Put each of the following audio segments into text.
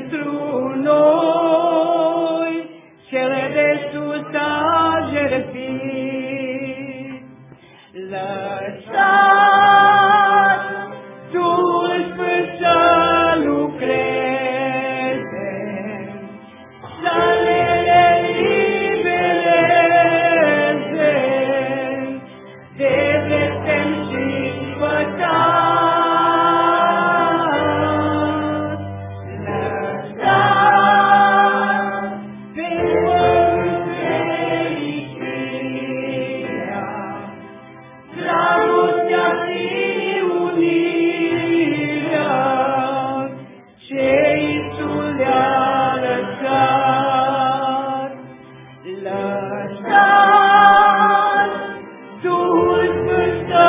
pentru noi, cele de sus a jertfit. Lăsați Duhul Sfânt să lucreze, să ne elibereze de blestem și păcat. Lăsați pe pământ fericirea, dragostea și unirea ce Iisus le-a lăsat. Lăsați Duhul Sfânt să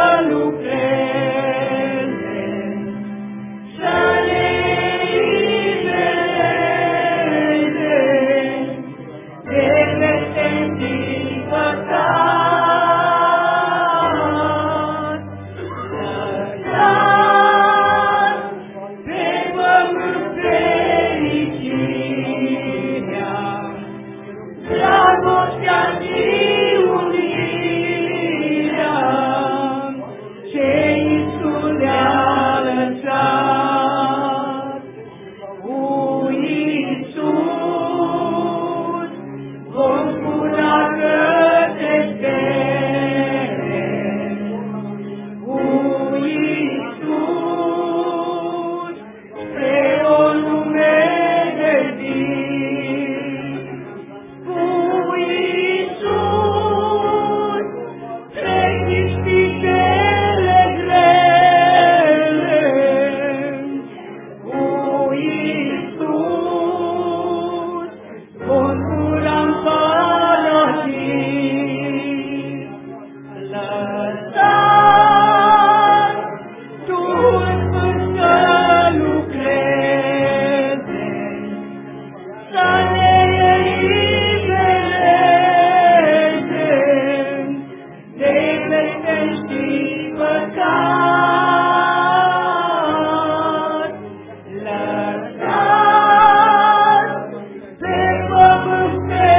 lucreze, să ne elibereze de blestem din păcat. Lăsați pe pământ fericirea, dragostea și unirea ce Iisus le-a lăsat. Cu Iisus vom cura către stere, cu Iisus spre o lume de zi, cu Iisus trec ispitele grele, cu Iisus vom cura în paradis. Lăsați Duhul Sfânt să lucreze, să ne elibereze de blestem și păcat. Lăsați pe pământ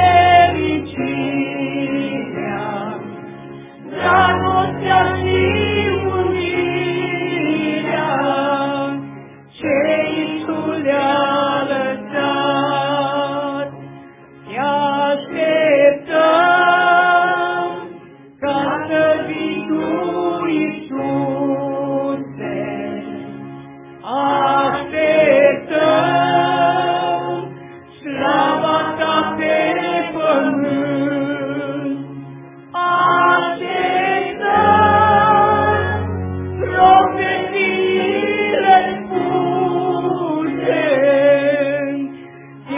fericirea, dragostea și unirea ce Iisus le-a lăsat. Te așteptăm ca să vii Tu, Iisuse. Așteptăm slava Ta pe pământ. Așteptăm profețiile spuse. Te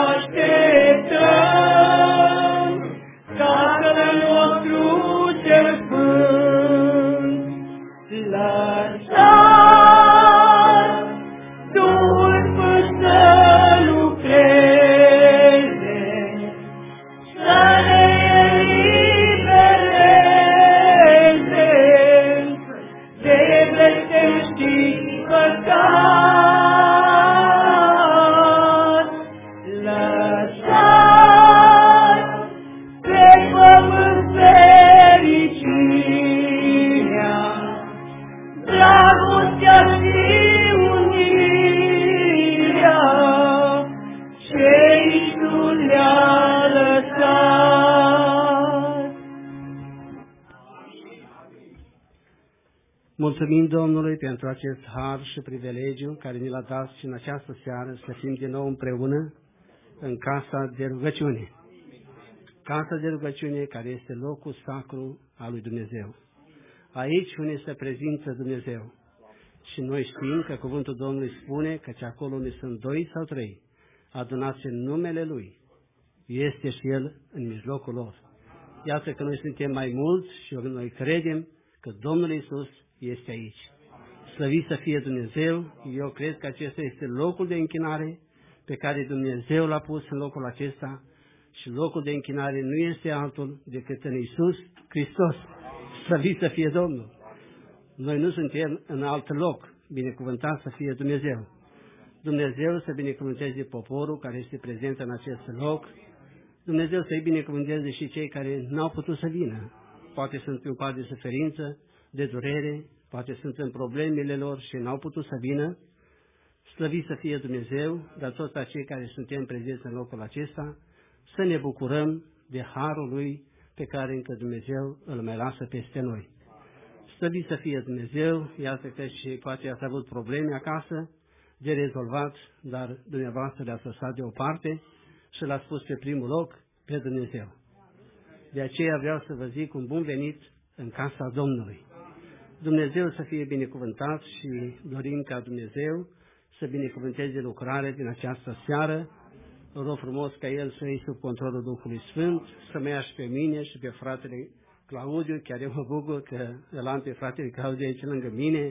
așteptăm, Tatăl nostru cel Sfânt. Lăsați Duhul Sfânt să lucreze, să ne elibereze de blestem și păcat. Lăsați pe pământ fericirea, dragostea și unirea ce Iisus le-a lăsat. Mulțumim Domnului pentru acest har și privilegiu care ni l-a dat și în această seară să fim din nou împreună în casa de rugăciune. Casa de rugăciune care este locul sacru al lui Dumnezeu. Aici unde se prezintă Dumnezeu. Și noi știm că cuvântul Domnului spune că acolo unde sunt 2 sau 3 adunați în numele Lui, este și El în mijlocul lor. Iată că noi suntem mai mulți și noi credem că Domnul Iisus este aici. Slăvit să fie Dumnezeu, eu cred că acesta este locul de închinare pe care Dumnezeu l-a pus în locul acesta și locul de închinare nu este altul decât în Iisus Hristos. Slăvit să fie Domnul! Noi nu suntem în alt loc, binecuvântat să fie Dumnezeu. Dumnezeu să binecuvânteze poporul care este prezent în acest loc. Dumnezeu să-i binecuvânteze și cei care n-au putut să vină. Poate sunt în parte de suferință, de durere, poate sunt în problemele lor și n-au putut să vină. Slăvit să fie Dumnezeu, dar toți acei care suntem prezenți în locul acesta, să ne bucurăm de harul Lui pe care încă Dumnezeu îl mai lasă peste noi. Slăvit să fie Dumnezeu, iată că și poate ați avut probleme acasă de rezolvat, dar dumneavoastră le-ați lăsat deoparte și l-ați pus pe primul loc pe Dumnezeu. De aceea vreau să vă zic un bun venit în casa Domnului. Dumnezeu să fie binecuvântat și dorim ca Dumnezeu să binecuvânteze lucrarea din această seară. Rog frumos ca El să iei sub controlul Duhului Sfânt, să mă ia și pe mine și pe fratele Claudiu, chiar eu mă bucur că îl am pe fratele Claudiu aici lângă mine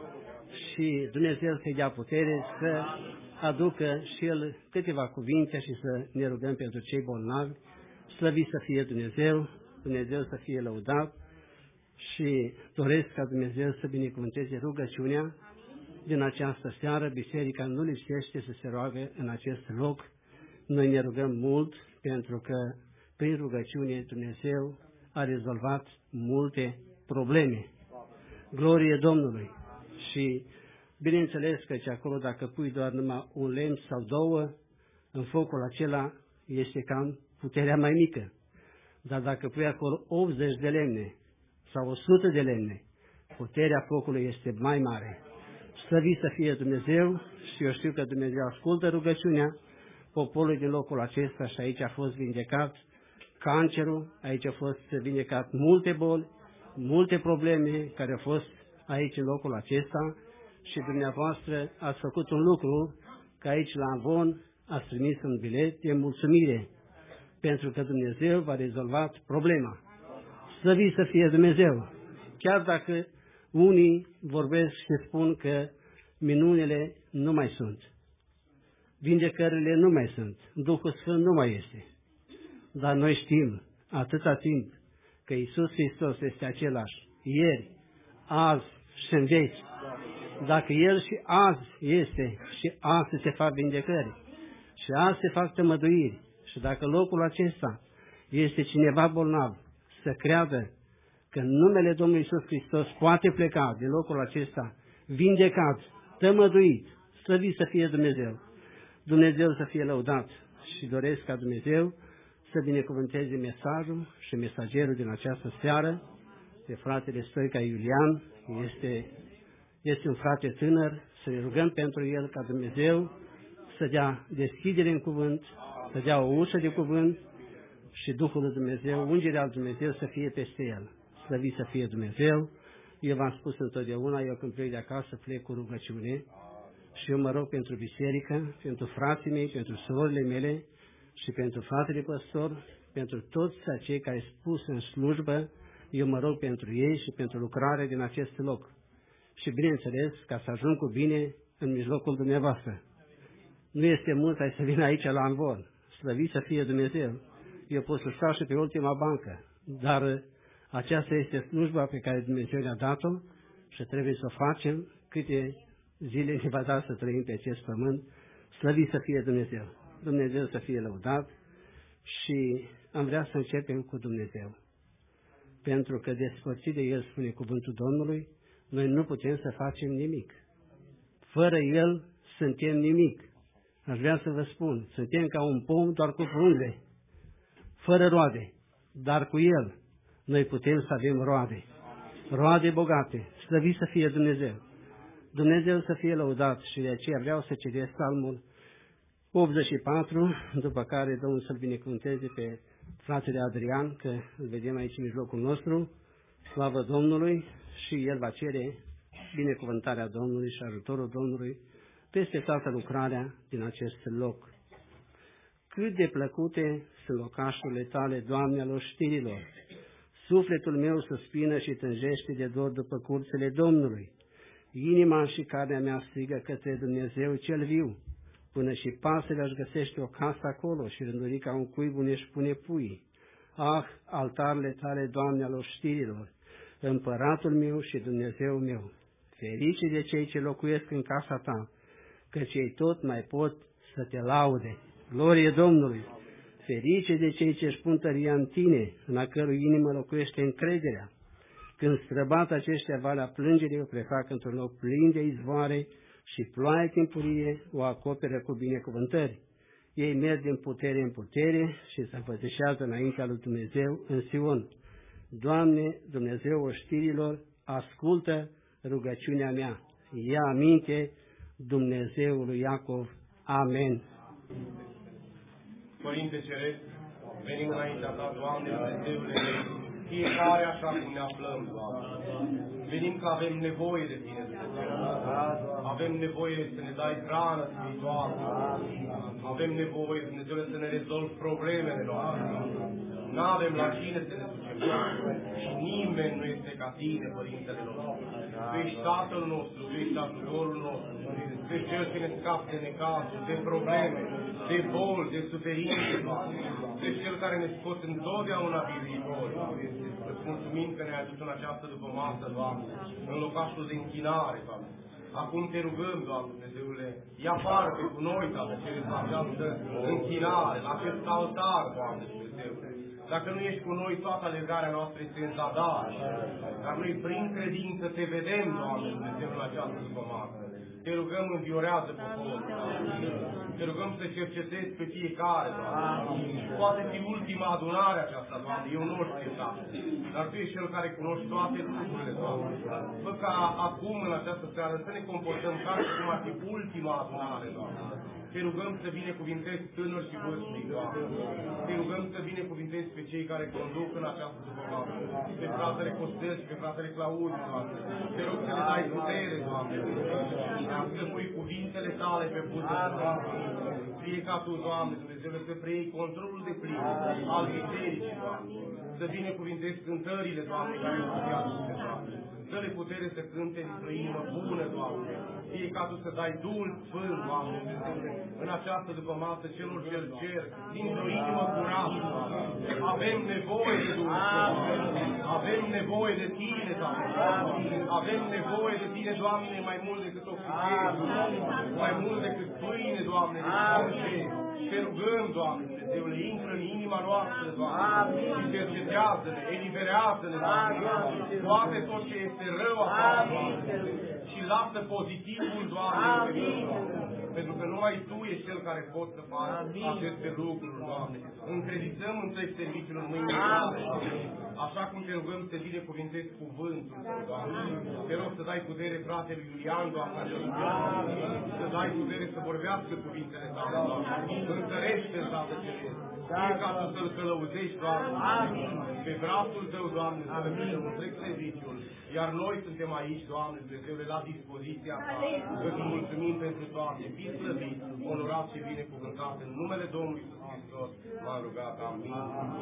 și Dumnezeu să-i dea putere să aducă și El câteva cuvinte și să ne rugăm pentru cei bolnavi. Slăvit să fie Dumnezeu, Dumnezeu să fie lăudat și doresc ca Dumnezeu să binecuvânteze rugăciunea din această seară. Biserica nu lipsește să se roage în acest loc. Noi ne rugăm mult pentru că prin rugăciune Dumnezeu a rezolvat multe probleme. Glorie Domnului! Și bineînțeles că acolo dacă pui doar numai un lemn sau două, în focul acela este cam puterea mai mică. Dar dacă pui acolo 80 de lemne sau 100 de lemne, puterea focului este mai mare. Slăvit să fie Dumnezeu și eu știu că Dumnezeu ascultă rugăciunea poporului din locul acesta și aici a fost vindecat cancerul, aici a fost vindecat multe boli, multe probleme care au fost aici în locul acesta și dumneavoastră ați făcut un lucru, că aici la Avon ați trimis un bilet de mulțumire, pentru că Dumnezeu v-a rezolvat problema. Slăvit să fie Dumnezeu! Chiar dacă unii vorbesc și spun că minunile nu mai sunt, vindecările nu mai sunt, Duhul Sfânt nu mai este. Dar noi știm atâta timp că Iisus Hristos este același, ieri, azi și în veci. Dacă El și azi este și azi se fac vindecări și azi se fac tămăduiri și dacă locul acesta este cineva bolnav, să creadă că în numele Domnului Iisus Hristos poate pleca din locul acesta vindecat, tămăduit, slăvit să fie Dumnezeu. Dumnezeu să fie lăudat și doresc ca Dumnezeu să binecuvânteze mesajul și mesagerul din această seară, de fratele Stoica Iulian, este un frate tânăr, să ne rugăm pentru el ca Dumnezeu să dea deschidere în cuvânt, să dea o ușă de cuvânt și Duhul lui Dumnezeu, ungerea lui Dumnezeu să fie peste el. Slăvit să fie Dumnezeu. Eu v-am spus întotdeauna, eu când plec de acasă plec cu rugăciune și eu mă rog pentru biserică, pentru frații mei, pentru surorile mele și pentru fratele păstor, pentru toți acei care sunt pus în slujbă, eu mă rog pentru ei și pentru lucrarea din acest loc. Și bineînțeles, ca să ajung cu bine în mijlocul dumneavoastră. Nu este mult să vin aici la Anvon. Slăvit să fie Dumnezeu. Eu pot să stau și pe ultima bancă, dar aceasta este slujba pe care Dumnezeu ne-a dat-o și trebuie să o facem câte zile ne va da să trăim pe acest pământ. Slăvit să fie Dumnezeu. Dumnezeu să fie lăudat și am vrea să începem cu Dumnezeu. Pentru că despărțit de El, spune cuvântul Domnului, noi nu putem să facem nimic. Fără El suntem nimic. Aș vrea să vă spun, suntem ca un pom doar cu frunze, fără roade, dar cu El noi putem să avem roade. Roade bogate. Slăvit să fie Dumnezeu. Dumnezeu să fie lăudat și de aceea vreau să citesc Psalmul 84, după care Domnul să-l binecuvânteze pe fratele Adrian, că îl vedem aici în mijlocul nostru, slavă Domnului, și el va cere binecuvântarea Domnului și ajutorul Domnului peste toată lucrarea din acest loc. Cât de plăcute sunt locașurile tale, Doamne, al oștirilor! Sufletul meu suspină și tânjește de dor după curțile Domnului. Inima și carnea mea strigă către Dumnezeu cel viu. Până și pasărea își găsește o casă acolo și rândurica un cuib unde își pune puii. Ah, altarele tale, Doamne, al oștirilor, Împăratul meu și Dumnezeu meu, ferice de cei ce locuiesc în casa ta, căci ei tot mai pot să te laude. Glorie Domnului! Ferice de cei ce își pun tăria în tine, în a cărui inimă locuiește încrederea. Când străbat aceștia valea plângerii, o prefac într-un loc plin de izvoare și ploaia timpurie o acoperă cu binecuvântări. Ei merg din putere în putere și se înfățișează înaintea lui Dumnezeu în Sion. Doamne, Dumnezeu oștirilor, ascultă rugăciunea mea. Ia aminte Dumnezeului Iacov. Amen. Părinte Ceresc, venim înaintea Ta, Doamne, Dumnezeule, fiecare așa cum ne aflăm, Doamne. Venim că avem nevoie de Tine, Dumnezeu. Avem nevoie să ne dai hrană spirituală. Avem nevoie, Dumnezeu, să ne rezolvi problemele noastre. N-avem la cine să ne ducem. Și nimeni nu este ca Tine, Părintele nostru. Tu ești Tatăl nostru, Tu ești ajutorul nostru. Tu ești Cel ce ne scapi de necazuri, de probleme, de boli, de suferințe, Doamne. Tu ești Cel care ne scoți întotdeauna viitori. Îți mulțumim că ne-ai adus în această după masă, Doamne, în locașul de închinare, Doamne. Acum te rugăm, Doamne Dumnezeule, ia parte cu noi, Doamne, la această închinare, la acest altar, Doamne Dumnezeule. Dacă nu ești cu noi, toată alergarea noastră este în zadar. Dar noi, prin credință, te vedem, Doamne Dumnezeu, în această după masă. Te rugăm, înviorează poporul, Doamne. Te rugăm să cercetezi pe fiecare, Doamne. Poate fi ultima adunare aceasta, Doamne, eu nu știu, Doamne. Dar Tu ești Cel care cunoști toate lucrurile, Doamne. Fă ca acum, în această seară, să ne comportăm ca și cum ar fi ultima adunare, Doamne. Te rugăm să binecuvintezi tânări și vârstnici, Doamne. Te rugăm să binecuvintezi pe cei care conduc în această după-masă, pe fratele Costel și pe fratele Claudiu, Doamne. Te rog să le dai putere, Doamne. Să pui cuvintele Tale pe buze, Doamne. Fie ca Tu, Doamne, Dumnezeu, să preiei controlul de plin al bisericii, Doamne. Să binecuvintezi cântările, Doamne, care sunt aduse, Doamne. Dă-le putere să cânte dintr-o inimă bună, Doamne. Fie ca Tu să dai Duhul Sfânt, Doamne, în această după-masă celor ce-L cer, dintr-o inimă curată, Doamne. Avem nevoie de Duhul Sfânt. Avem nevoie de Tine, Doamne. Avem nevoie de Tine, Doamne, mai mult decât oxigen, mai mult decât pâine, Doamne. Te rugăm, Doamne, Dumnezeule, intră în inima noastră, Doamne, și cercetează-ne, eliberează-ne, Doamne, toate tot ce este rău acolo, Doamne, și lasă pozitivul, Doamne, pentru că numai Tu ești Cel care poți să faci aceste lucruri, Doamne. Încredințăm întreg serviciul în mâinile Tale, așa cum Te rugăm să binecuvintezi cuvântul Tău, Doamne. Te rog să dai putere fratelui Iulian, Doamne, să dai putere să vorbească cuvintele Tale, Doamne. Întărește-L, Tată Ceresc. Fie ca Tu să-L călăuzești, Doamne, pe brațul Tău, Doamne, să fie întreg serviciul. Iar noi suntem aici, Doamne, Dumnezeule, la dispoziția Ta. Îți mulțumim pentru toate. Fii slăvit, onorat și binecuvântat. În numele Domnului Iisus Hristos m-am rugat. Amin.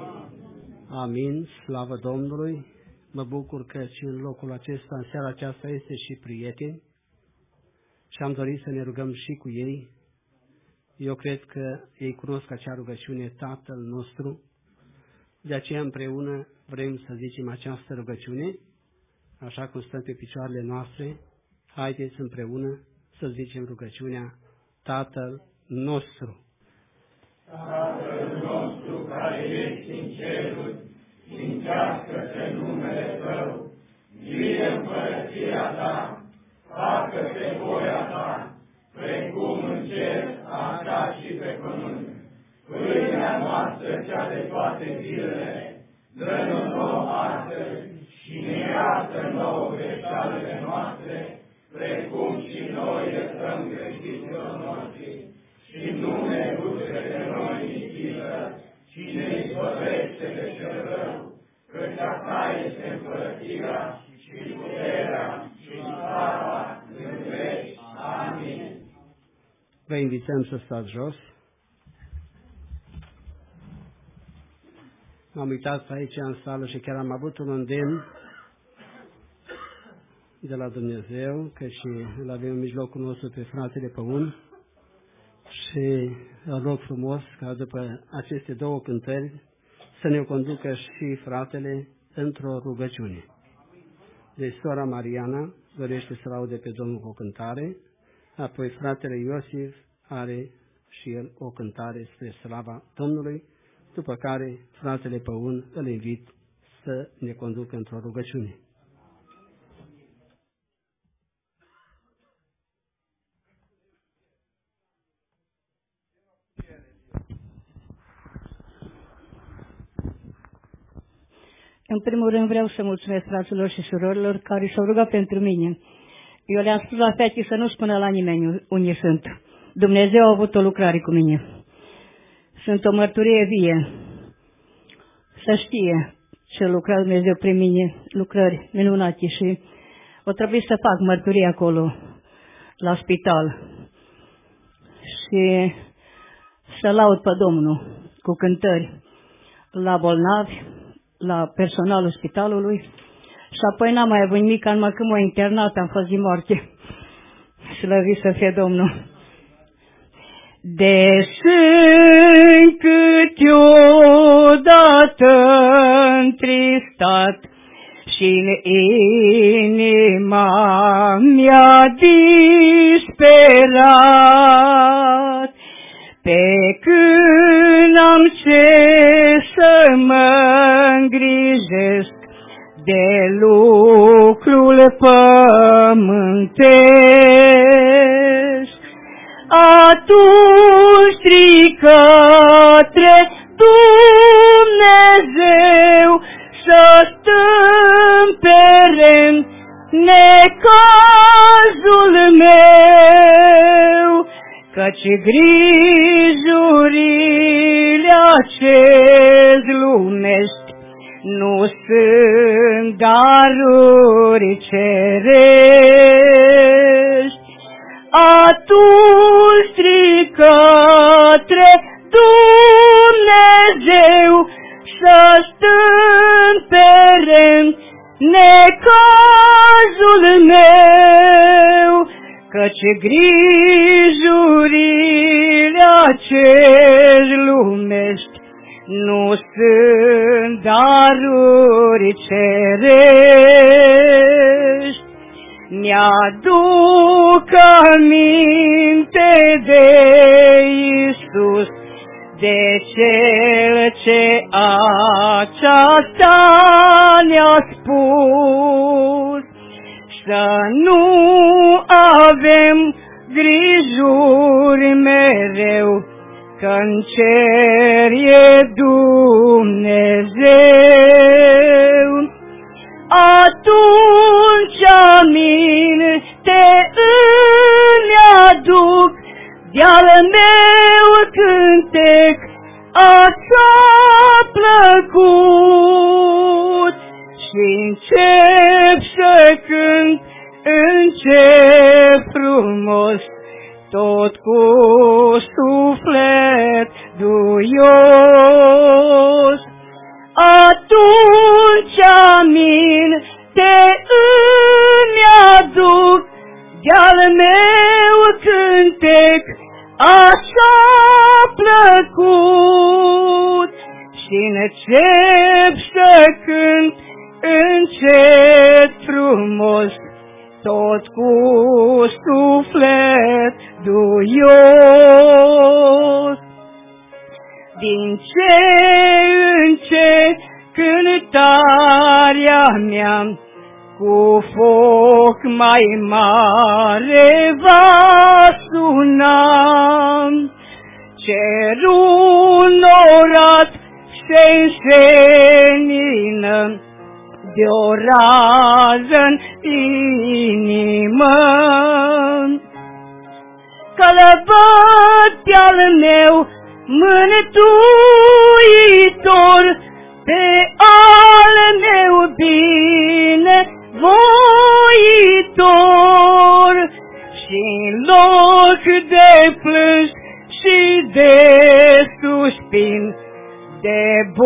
Amin. Slavă Domnului. Mă bucur că și în locul acesta, în seara aceasta, este și prieteni. Și am dorit să ne rugăm și cu ei. Eu cred că ei cunosc acea rugăciune, Tatăl nostru. De aceea împreună vrem să zicem această rugăciune, așa cum stăm pe picioarele noastre. Haideți împreună să zicem rugăciunea Tatăl nostru. Tatăl nostru care ești în ceruri, sfințească-se numele Tău, vie împărăția Ta, facă-se voia Ta, precum în cer, așa și pe pământ. Pâinea noastră cea de toate zilele, dă-ne nouă astăzi și ne iartă nouă greșalele noastre, precum și noi iertăm greșiților noștri. Și nu ne duce pe noi în ispită, ci ne izbăvește de cel rău, căci a Ta este împărăția și puterea și slava în veci. Amin. Vă invităm să stați jos. M-am uitat aici în sală și chiar am avut un îndemn de la Dumnezeu, că și îl avem în mijlocul nostru pe fratele Păun și îl rog frumos ca după aceste două cântări să ne conducă și fratele într-o rugăciune. Deci sora Mariana dorește să laude pe Domnul cu o cântare, Apoi fratele Iosif are și el o cântare spre slava Domnului, după care fratele Păun îl invit să ne conducă într-o rugăciune. În primul rând vreau să mulțumesc fraților și surorilor care s-au rugat pentru mine. Eu le-am spus la fete să nu spună la nimeni unde sunt. Dumnezeu a avut o lucrare cu mine. Sunt o mărturie vie. Să știe ce lucra Dumnezeu prin mine, lucrări minunate și o trebuie să fac mărturie acolo, la spital. Și să laud pe Domnul cu cântări la bolnavi, la personalul spitalului și apoi n-am mai avut nimic, numai când m-a internat, am fost din moarte. Slăvit să fie Domnul. De sunt câteodată întristat și-n inima mi-a disperat, pe când am ce să mă îngrijesc de lucrul pământesc, atunci strig către Dumnezeu să stâmpere necazul meu, căci grijurile acest lumești nu sunt daruri cerești. Atunci strig către Dumnezeu să stâmpere necazul meu, căci grijurile acești lumești nu sunt daruri cerești. Mi-aduc aminte de Iisus, de Cel ce aceasta ne-a spus, să nu avem grijuri mereu, că-n cer e Dumnezeu. Atunci aminte îmi aduc de-al meu cântec așa plăcut și încep să cânt, încep frumos, tot cu suflet duios. Atunci aminte îmi aduc de-al meu cântec așa plăcut și încep să cânt încet frumos, tot cu suflet duios. Din ce în ce cântarea mea cu foc mai mare va suna, cerul norat se-nsenină de-o rază-n inimă, că lăvăd pe-al meu mântuitor, pe al meu bine voitor, și-n loc de plâns și de suspin, de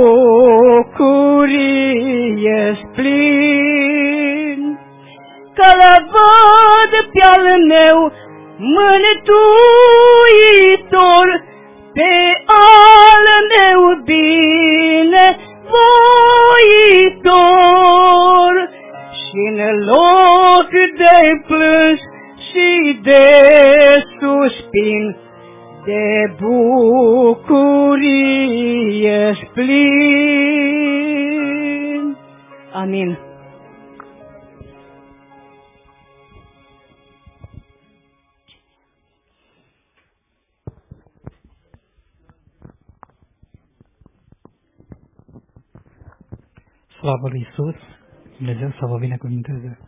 bucurie splin, că lăvăd pe-al meu mântuitor, pe al meu bine voitor, și-n loc de plâns și de plin, de bucurie plin. Amin. Slavă lui Iisus, Dumnezeu să vă binecuvânteze.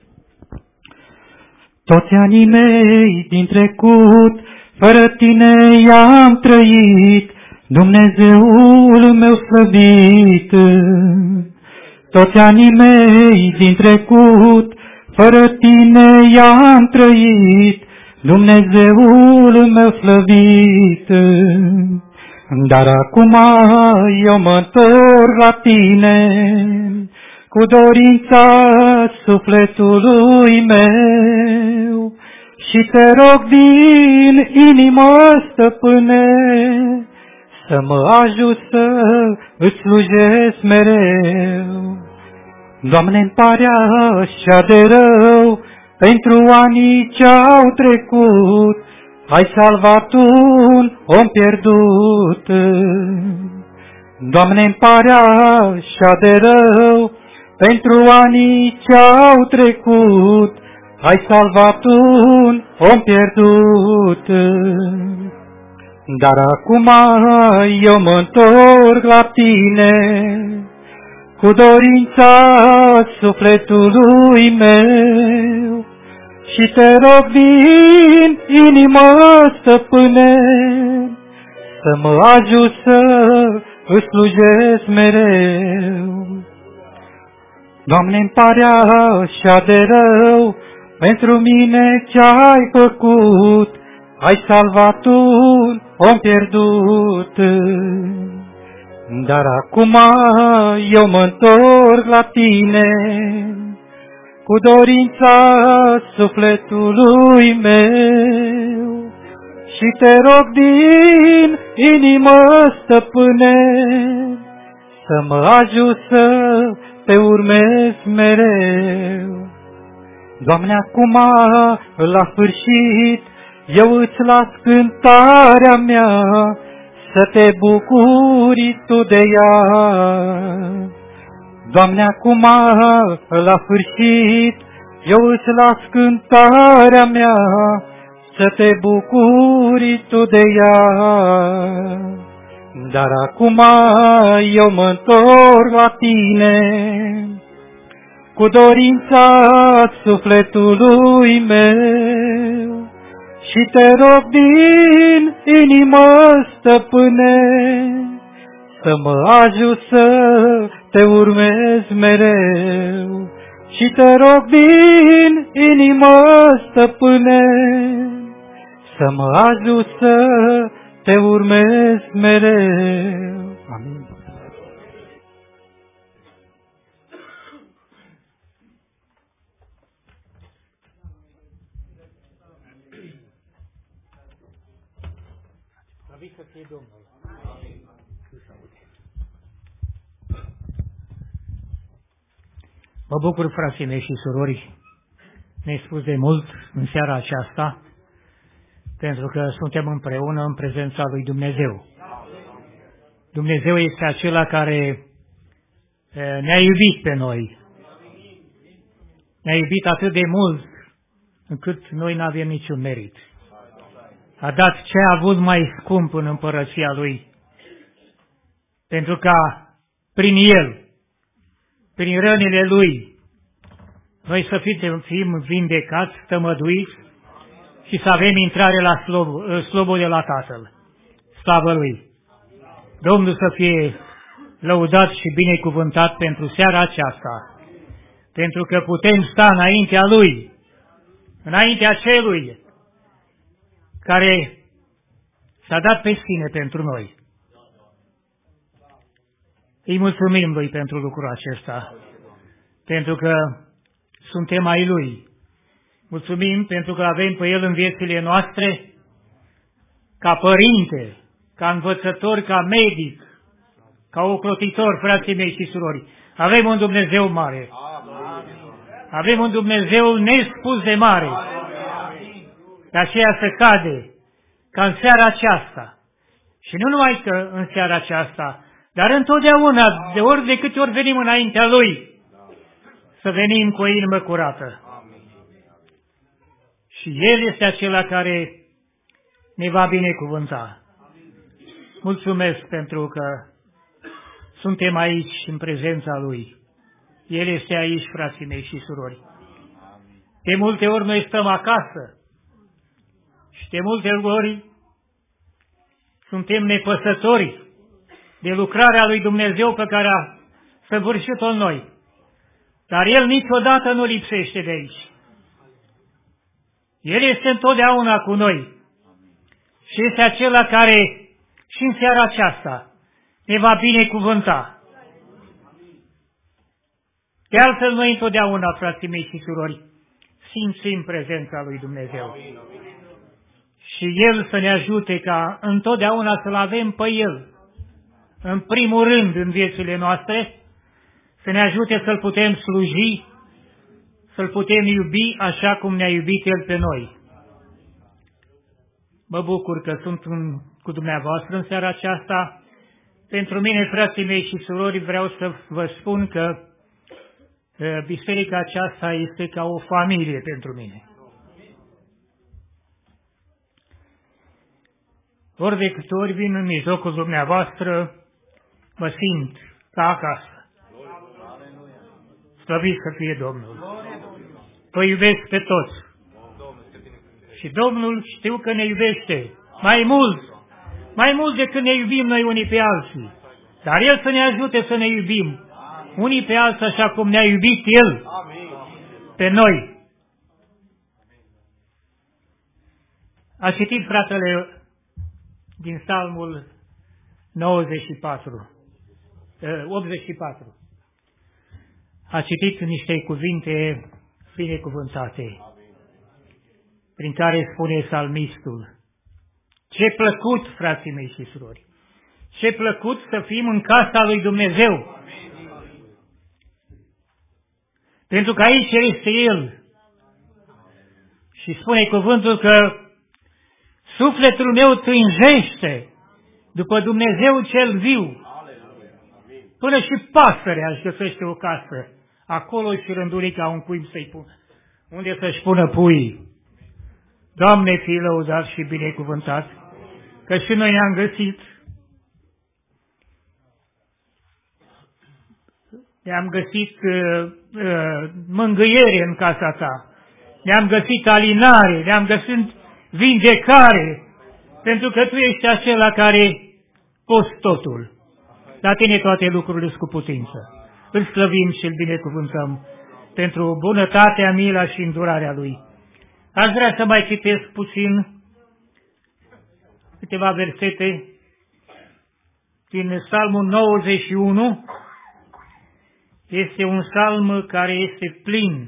Toți anii mei din trecut, fără tine i-am trăit, Dumnezeul meu slăvit. Toți anii mei din trecut, fără tine i-am trăit, Dumnezeul meu slăvit. Dar acum eu mă întorc la tine, cu dorința sufletului meu, și te rog din inimă, Stăpâne, să mă ajut să îți slujesc mereu. Doamne-mi pare așa de rău pentru anii ce-au trecut, ai salvat un om pierdut. Doamne-mi pare așa de rău pentru anii ce-au trecut, ai salvat un om pierdut. Dar acum eu mă întorc la tine, cu dorința sufletului meu, și te rog din inimă, Stăpâne, să mă ajut să îți slujesc mereu. Doamne-mi pare așa de rău pentru mine ce-ai făcut, ai salvat un om pierdut. Dar acum eu mă întorc la tine, cu dorința sufletului meu, și te rog din inimă, Stăpâne, să mă ajut să te urmez mereu. Doamne, acum, la sfârșit, eu îți las cântarea mea, să te bucuri tu de ea. Doamne, acum, la sfârșit, eu îți las cântarea mea, să te bucuri tu de ea. Dar acum eu mă întorc la tine, cu dorința sufletului meu, și te rog din inimă, Stăpâne, să mă ajut să te urmez mereu. Și te rog din inimă, Stăpâne, să mă ajut să te urmez mereu. Amin. Slăvit să fie Domnul. Mă bucur, frații mei și surori, nespus de mult în seara aceasta, pentru că suntem împreună în prezența lui Dumnezeu. Dumnezeu este acela care ne-a iubit pe noi. Ne-a iubit atât de mult încât noi n-avem niciun merit. A dat ce a avut mai scump în împărăția Lui, pentru ca prin El, prin rănile Lui, noi să fim vindecați, tămăduiți și să avem intrare la slobul de la Tatăl. Slavă Lui! Domnul să fie lăudat și binecuvântat pentru seara aceasta, pentru că putem sta înaintea Lui, înaintea Celui care s-a dat pe sine pentru noi. Îi mulțumim Lui pentru lucrul acesta, pentru că suntem ai Lui. Mulțumim pentru că avem pe El în viețile noastre ca părinte, ca învățător, ca medic, ca ocrotitor, frații mei și surori. Avem un Dumnezeu mare. Avem un Dumnezeu nespus de mare. De aceea să cade ca în seara aceasta, și nu numai că în seara aceasta, dar întotdeauna, de câte ori venim înaintea Lui, să venim cu o inimă curată. Și El este acela care ne va binecuvânta. Mulțumesc pentru că suntem aici în prezența Lui. El este aici, frații mei și surori. De multe ori noi stăm acasă și de multe ori suntem nepăsători de lucrarea lui Dumnezeu pe care a săvârșit-o în noi. Dar El niciodată nu lipsește de aici. El este întotdeauna cu noi și este acela care și în seara aceasta ne va binecuvânta. De altfel, noi întotdeauna, frații mei și surori, simțim prezența lui Dumnezeu. Și El să ne ajute ca întotdeauna să-L avem pe El, în primul rând în viețile noastre, să ne ajute să-L putem sluji, să-L putem iubi așa cum ne-a iubit El pe noi. Mă bucur că sunt cu dumneavoastră în seara aceasta. Pentru mine, frații mei și surori, vreau să vă spun că biserica aceasta este ca o familie pentru mine. Ori de câte ori vin în mijlocul dumneavoastră, mă simt ca acasă. Slăvit să fie Domnul. Vă iubesc pe toți. Și Domnul știu că ne iubește mai mult decât ne iubim noi unii pe alții. Dar El să ne ajute să ne iubim unii pe alții așa cum ne-a iubit El pe noi. A citit fratele din Psalmul 84. A citit niște cuvinte binecuvântate, prin care spune psalmistul: ce plăcut, frații mei și surori, ce plăcut să fim în casa lui Dumnezeu, pentru că aici este El. Și spune cuvântul că sufletul meu tânjește după Dumnezeu cel viu. Până și pasărea își găsește o casă, acolo și rândulica un cuib să-i pună, unde să-și pună puii. Doamne, fii lăudat și binecuvântat, că și noi ne-am găsit. Ne-am găsit mângâiere în casa Ta, ne-am găsit alinare, ne-am găsit vindecare, pentru că Tu ești acela care poți totul. La Tine toate lucrurile sunt cu putință. Îl slăvim și îl binecuvântăm pentru bunătatea, mila și îndurarea Lui. Aș vrea să mai citesc puțin câteva versete din Psalmul 91. Este un psalm care este plin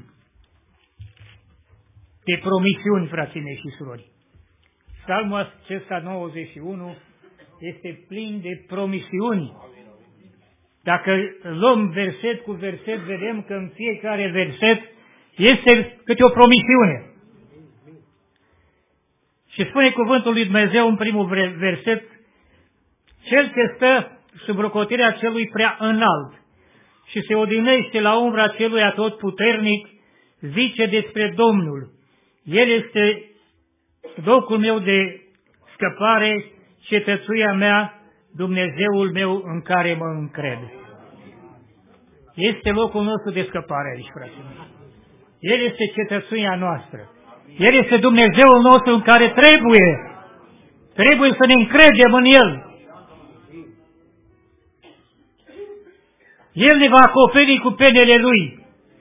de promisiuni, frații mei și surori. Psalmul acesta 91 este plin de promisiuni. Dacă luăm verset cu verset, vedem că în fiecare verset este câte o promisiune. Și spune cuvântul lui Dumnezeu în primul verset: cel ce stă sub rocotirea celui prea înalt și se odihnește la umbra celui atotputernic, zice despre Domnul: El este locul meu de scăpare, cetățuia mea, Dumnezeul meu în care mă încred. Este locul nostru de scăpare aici, fraților. El este cetățuia noastră. El este Dumnezeul nostru în care trebuie să ne încredem în El. El ne va acoperi cu penele Lui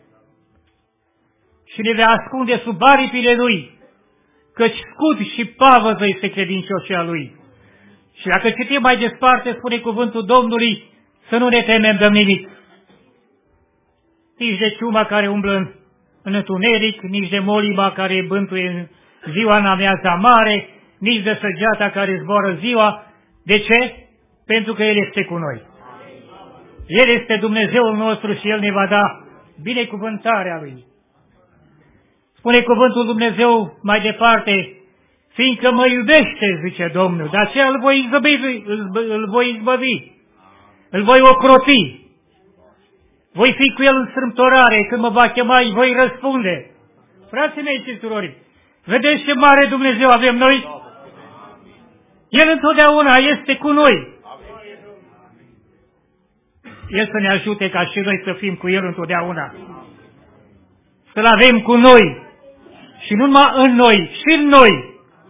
și ne va ascunde sub aripile Lui, căci scut și pavăză este credincioșia Lui. Și dacă citim mai departe, spune cuvântul Domnului să nu ne temem de nimic. Nici de ciuma care umblă în întuneric, nici de moliba care bântuie în ziua în amiaza mare, nici de săgeata care zboară ziua. De ce? Pentru că El este cu noi. El este Dumnezeul nostru și El ne va da binecuvântarea Lui. Spune cuvântul Dumnezeu mai departe: fiindcă mă iubește, zice Domnul, de aceea îl voi izbăvi, îl voi ocroti, voi fi cu el în strâmtorare, când mă va chema, îi voi răspunde. Frații mei și surori, vedeți ce mare Dumnezeu avem noi? El întotdeauna este cu noi. El să ne ajute ca și noi să fim cu El întotdeauna. Să-L avem cu noi. Și nu numai în noi, și în noi.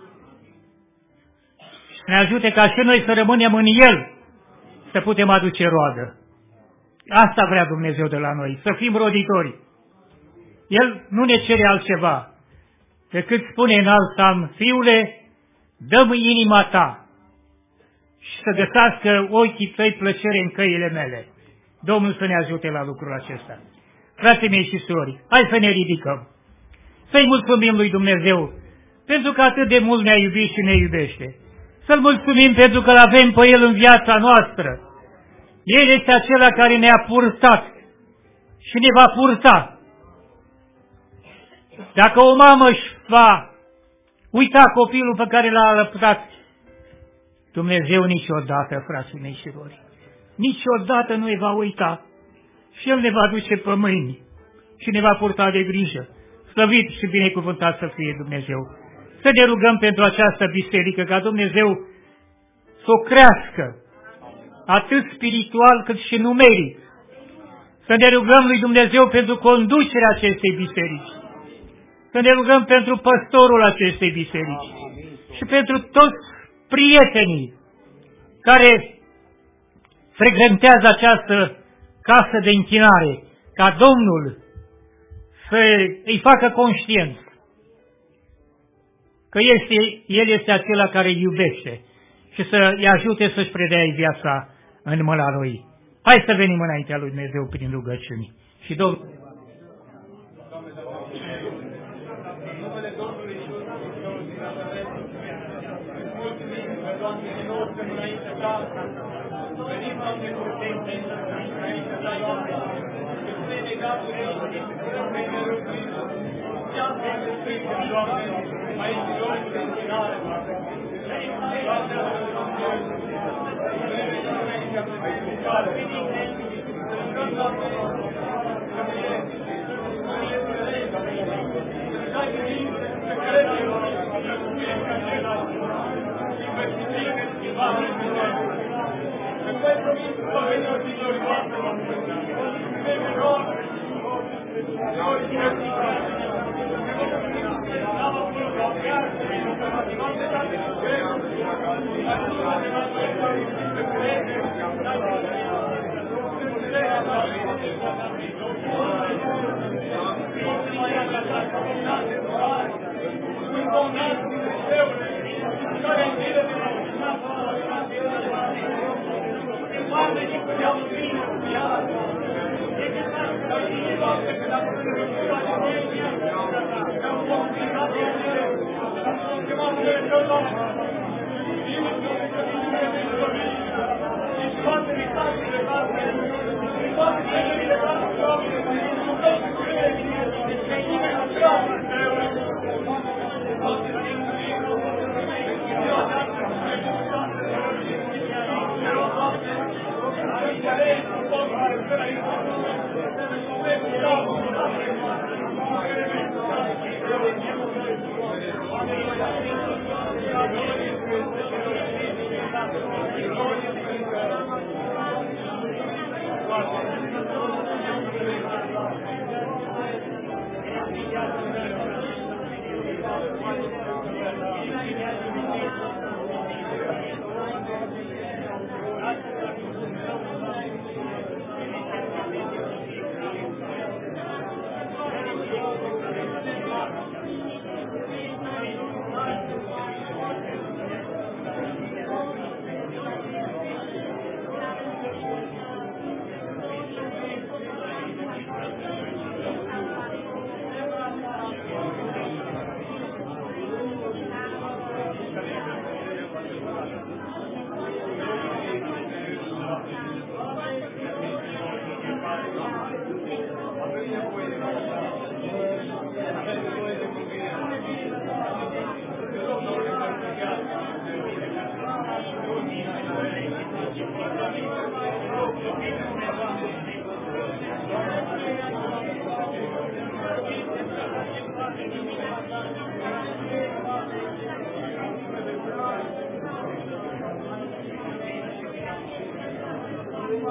Să ne ajute ca și noi să rămânem în El, să putem aduce roadă. Asta vrea Dumnezeu de la noi, să fim roditori. El nu ne cere altceva decât spune în alt psalm: Fiule, dă-mi inima ta și să găsească ochii tăi plăcere în căile mele. Domnul să ne ajute la lucrul acesta. Frații mei și surori, hai să ne ridicăm. Să-i mulțumim lui Dumnezeu pentru că atât de mult ne-a iubit și ne iubește. Să-L mulțumim pentru că L-avem pe El în viața noastră. El este acela care ne-a purtat și ne va purta. Dacă o mamă își va uita copilul pe care l-a alăptat, Dumnezeu niciodată, frații mei și surori, niciodată nu îi va uita și El ne va duce pe mâini și ne va purta de grijă. Slăvit și binecuvântat să fie Dumnezeu. Să ne rugăm pentru această biserică, ca Dumnezeu să o crească, atât spiritual cât și numeric. Să ne rugăm lui Dumnezeu pentru conducerea acestei biserici. Să ne rugăm pentru păstorul acestei biserici și pentru toți prietenii care frecventează această casă de închinare, ca Domnul să îi facă conștienți că El este acela care îi iubește și să îi ajute să-și predea viața în mâna Lui. Hai să venim înaintea lui Dumnezeu prin rugăciuni. Și Domnul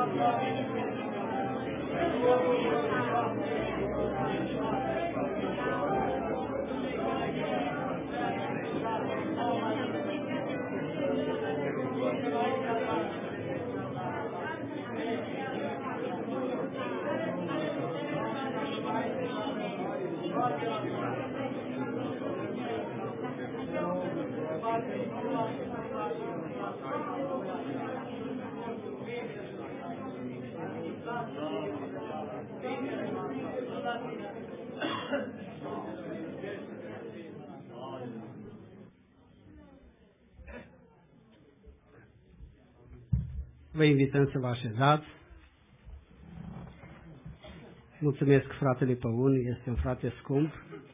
Vă invităm să vă așezați. Mulțumesc fratele Păun, este un frate scump.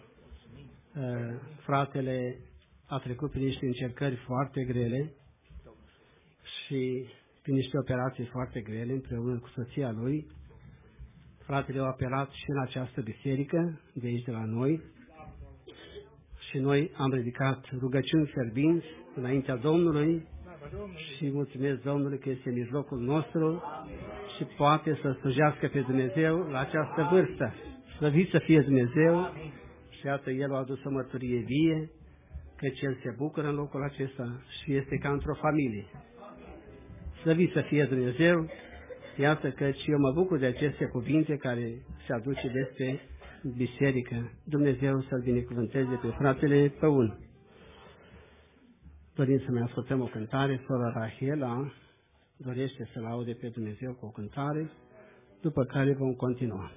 Fratele a trecut prin niște încercări foarte grele și prin niște operații foarte grele împreună cu soția lui. Fratele a operat și în această biserică de aici de la noi și noi am ridicat rugăciuni fierbinți înaintea Domnului și mulțumesc Domnului că este în mijlocul nostru și poate să slujească pe Dumnezeu la această vârstă. Slăvit să fie Dumnezeu și iată, El a adus o mărturie vie, căci El se bucură în locul acesta și este ca într-o familie. Slăvit să fie Dumnezeu, iată căci eu mă bucur de aceste cuvinte care se aduce despre biserică. Dumnezeu să-L binecuvânteze pe fratele Păun. Dorim să mai ascultăm o cântare, sora Rahela dorește să laude pe Dumnezeu cu o cântare, după care vom continua.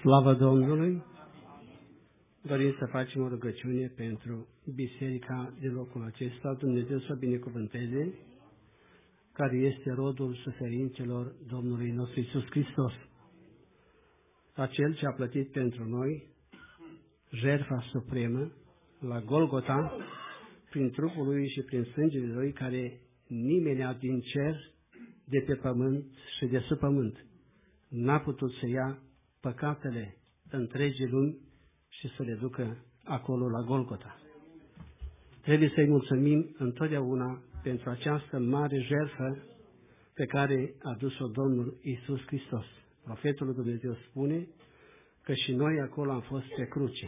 Slavă Domnului! Dorim să facem o rugăciune pentru biserica din locul acesta. Dumnezeu să binecuvânteze, care este rodul suferințelor Domnului nostru Iisus Hristos. Acel ce a plătit pentru noi jertfa supremă la Golgota, prin trupul Lui și prin sângele Lui, care nimeni din cer, de pe pământ și de sub pământ n-a putut să ia păcatele întregii lumi și să le ducă acolo la Golgota. Trebuie să-i mulțumim întotdeauna pentru această mare jertfă pe care a dus-o Domnul Iisus Hristos. Profetul lui Dumnezeu spune că și noi acolo am fost pe cruce.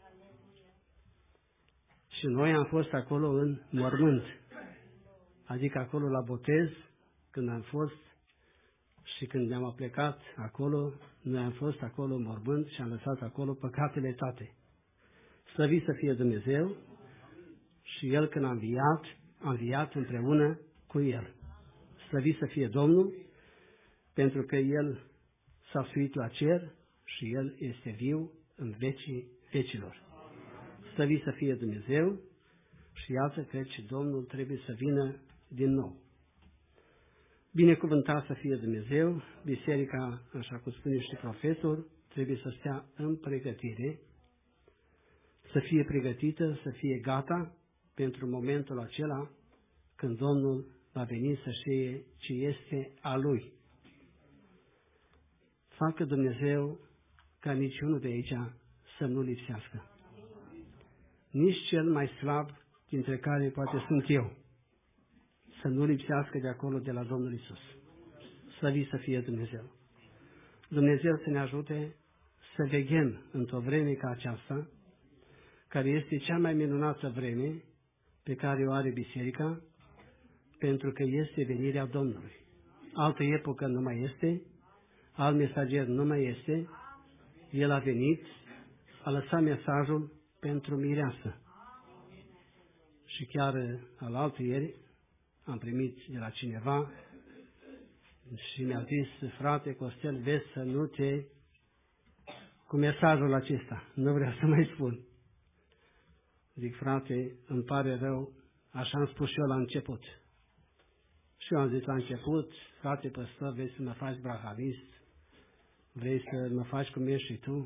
Și noi am fost acolo în mormânt, adică acolo la botez, când am fost și când ne-am aplecat acolo, noi am fost acolo în mormânt și am lăsat acolo păcatele toate. Slăvit să fie Dumnezeu și El când a înviat împreună cu El. Slăvit să fie Domnul, pentru că El s-a suit la cer și El este viu în vecii vecilor. Slăvit să fie Dumnezeu și iată că Domnul trebuie să vină din nou. Binecuvântat să fie Dumnezeu, biserica, așa cum spune și profesorul, trebuie să stea în pregătire, să fie pregătită, să fie gata pentru momentul acela când Domnul va veni să știe ce este a Lui. Facă Dumnezeu ca niciunul de aici să nu lipsească. Nici cel mai slab dintre care poate sunt eu, să nu lipsească de acolo de la Domnul Iisus. Slăvit să fie Dumnezeu. Dumnezeu să ne ajute să veghem într-o vreme ca aceasta, care este cea mai minunată vreme pe care o are biserica, pentru că este venirea Domnului. Altă epocă nu mai este, alt mesager nu mai este, El a venit, a lăsat mesajul pentru mireasă. Și chiar alaltăieri am primit de la cineva și mi-a zis, frate Costel, vezi să nu te cu mesajul acesta. Nu vreau să mai spun. Zic, frate, îmi pare rău, așa am spus și eu la început. Și eu am zis la început, frate păstor, vrei să mă faci brahavist? Vrei să mă faci cum ești și tu?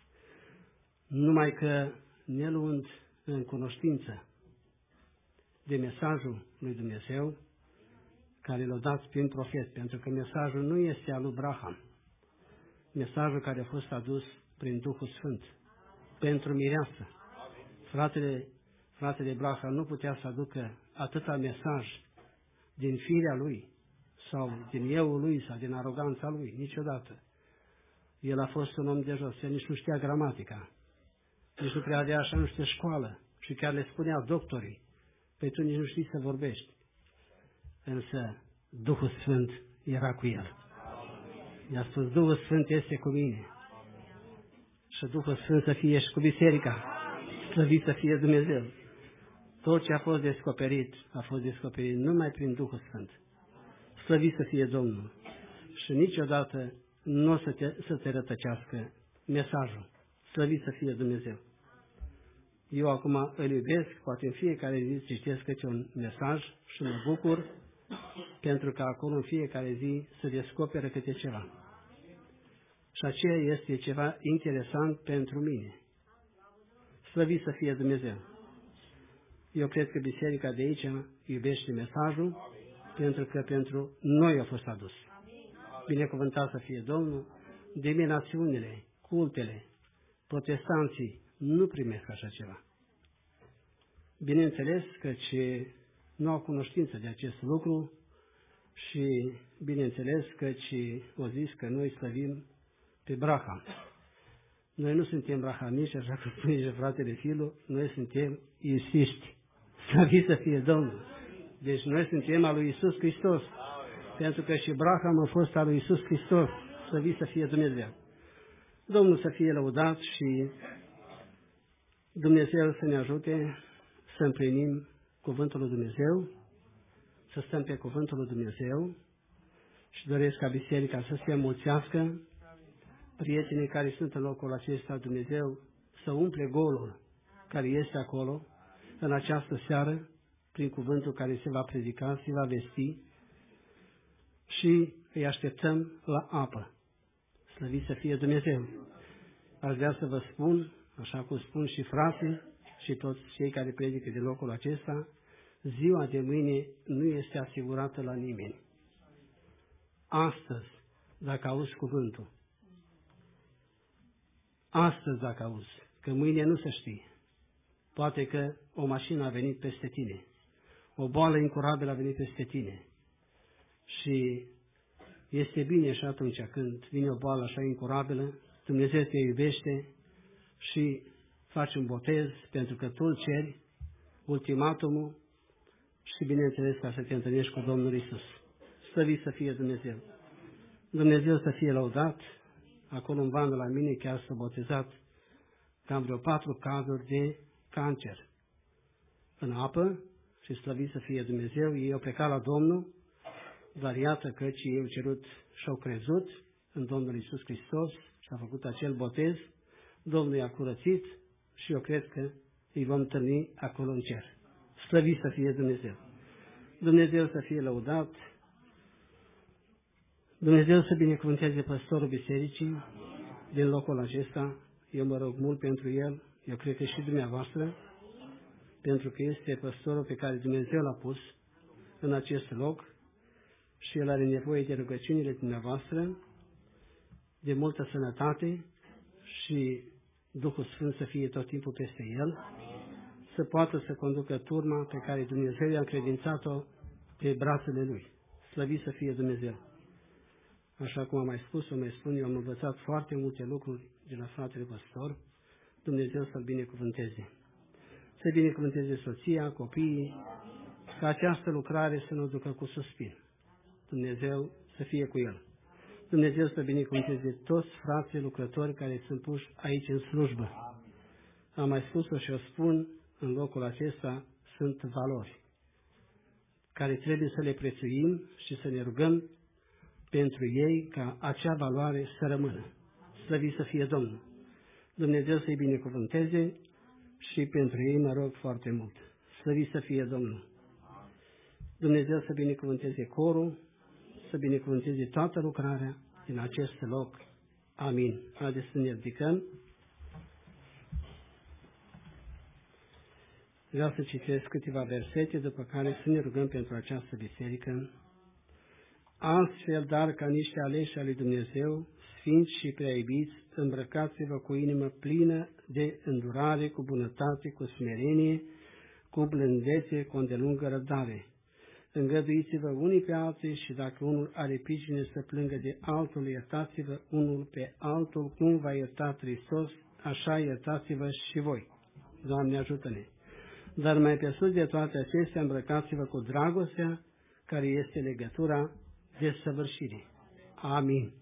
Numai că ne luând în cunoștință de mesajul lui Dumnezeu, care l-a dat prin profet, pentru că mesajul nu este al lui Braham, mesajul care a fost adus prin Duhul Sfânt, pentru mireasă. Fratele Braham nu putea să aducă atâta mesaj din firea lui, sau din euul lui, sau din aroganța lui, niciodată. El a fost un om de jos, el nici nu știa gramatica, nici nu prea avea așa nu știe școală, și chiar le spunea doctorii, păi tu nici nu știi să vorbești. Însă Duhul Sfânt era cu el. I-a spus, Duhul Sfânt este cu mine. Și Duhul Sfânt să fie și cu biserica. Slăvit să fie Dumnezeu. Tot ce a fost descoperit numai prin Duhul Sfânt. Slăvit să fie Domnul. Și niciodată nu o să te rătăcească mesajul. Slăvit să fie Dumnezeu. Eu acum îl iubesc, poate în fiecare zi citesc câte un mesaj și mă bucur, pentru că acolo în fiecare zi se descoperă câte ceva. Și aceea este ceva interesant pentru mine. Slăvit să fie Dumnezeu. Eu cred că biserica de aici iubește mesajul, pentru că pentru noi a fost adus. Binecuvântat să fie Domnul, denominațiunile, cultele, protestanții nu primesc așa ceva. Bineînțeles că nu au cunoștință de acest lucru și bineînțeles că o zis că noi slăvim pe Braham. Noi nu suntem brahamiști, așa cum spune și fratele Filu, noi suntem iusiști. Slăvit să fie Domnul. Deci noi suntem al lui Iisus Hristos, pentru că și Braham a fost al lui Iisus Hristos. Slăvit să fie Dumnezeu. Domnul să fie lăudat și Dumnezeu să ne ajute să împlinim cuvântul lui Dumnezeu, să stăm pe cuvântul lui Dumnezeu și doresc ca biserica să se înmulțească prietenii care sunt în locul acesta, Dumnezeu să umple golul care este acolo în această seară, prin cuvântul care se va predica, se va vesti și îi așteptăm la apă. Slăvit să fie Dumnezeu! Aș vrea să vă spun, așa cum spun și frații și toți cei care predică de locul acesta, ziua de mâine nu este asigurată la nimeni. Astăzi, dacă auzi cuvântul, astăzi dacă auzi, că mâine nu se știe, poate că o mașină a venit peste tine, o boală incurabilă a venit peste tine și este bine și atunci când vine o boală așa incurabilă, Dumnezeu te iubește și faci un botez pentru că tu îl ceri, ultimatumul și bineînțeles ca să te întâlnești cu Domnul Iisus. Slăvit să fie Dumnezeu! Dumnezeu să fie lăudat. Acolo în vană la mine chiar s-a botezat cam vreo 4 cazuri de cancer în apă și slăvit să fie Dumnezeu. Ei au plecat la Domnul, dar iată că ei au cerut și au crezut în Domnul Iisus Hristos și a făcut acel botez. Domnul i-a curățit și eu cred că îi vom întâlni acolo în cer. Slăvit să fie Dumnezeu! Dumnezeu să fie lăudat! Dumnezeu să binecuvânteze păstorul bisericii din locul acesta. Eu mă rog mult pentru el, eu cred că și dumneavoastră, pentru că este păstorul pe care Dumnezeu l-a pus în acest loc și el are nevoie de rugăciunile dumneavoastră, de multă sănătate și Duhul Sfânt să fie tot timpul peste el, să poată să conducă turma pe care Dumnezeu i-a încredințat-o pe brațele lui. Slăvit să fie Dumnezeu! Așa cum am mai spus, o mai spun, eu am învățat foarte multe lucruri de la fratele păstor. Dumnezeu să-l binecuvânteze. Să binecuvânteze soția, copiii, ca această lucrare să nu ducă cu suspin. Dumnezeu să fie cu el. Dumnezeu să binecuvânteze toți frații lucrători care sunt puși aici în slujbă. Am mai spus-o și o spun, în locul acesta sunt valori care trebuie să le prețuim și să ne rugăm pentru ei ca acea valoare să rămână. Slăvit să fie Domnul! Dumnezeu să-i binecuvânteze și pentru ei mă rog foarte mult. Slăvit să fie Domnul! Dumnezeu să binecuvânteze corul, să binecuvânteze toată lucrarea din acest loc. Amin. Haideți să ne ridicăm. Vreau să citesc câteva versete, după care să ne rugăm pentru această biserică. Astfel, dar ca niște aleși ale lui Dumnezeu, sfinți și prea iubiți, îmbrăcați-vă cu inimă plină de îndurare, cu bunătate, cu smerenie, cu blândețe, cu îndelungă răbdare. Îngăduiți-vă unii pe alții și dacă unul are pricine să plângă de altul, iertați-vă unul pe altul, cum v-a iertat Hristos, așa iertați-vă și voi. Doamne, ajută-ne! Dar mai pe sus de toate acestea, îmbrăcați-vă cu dragostea, care este legătura desăvârșirii. Amin.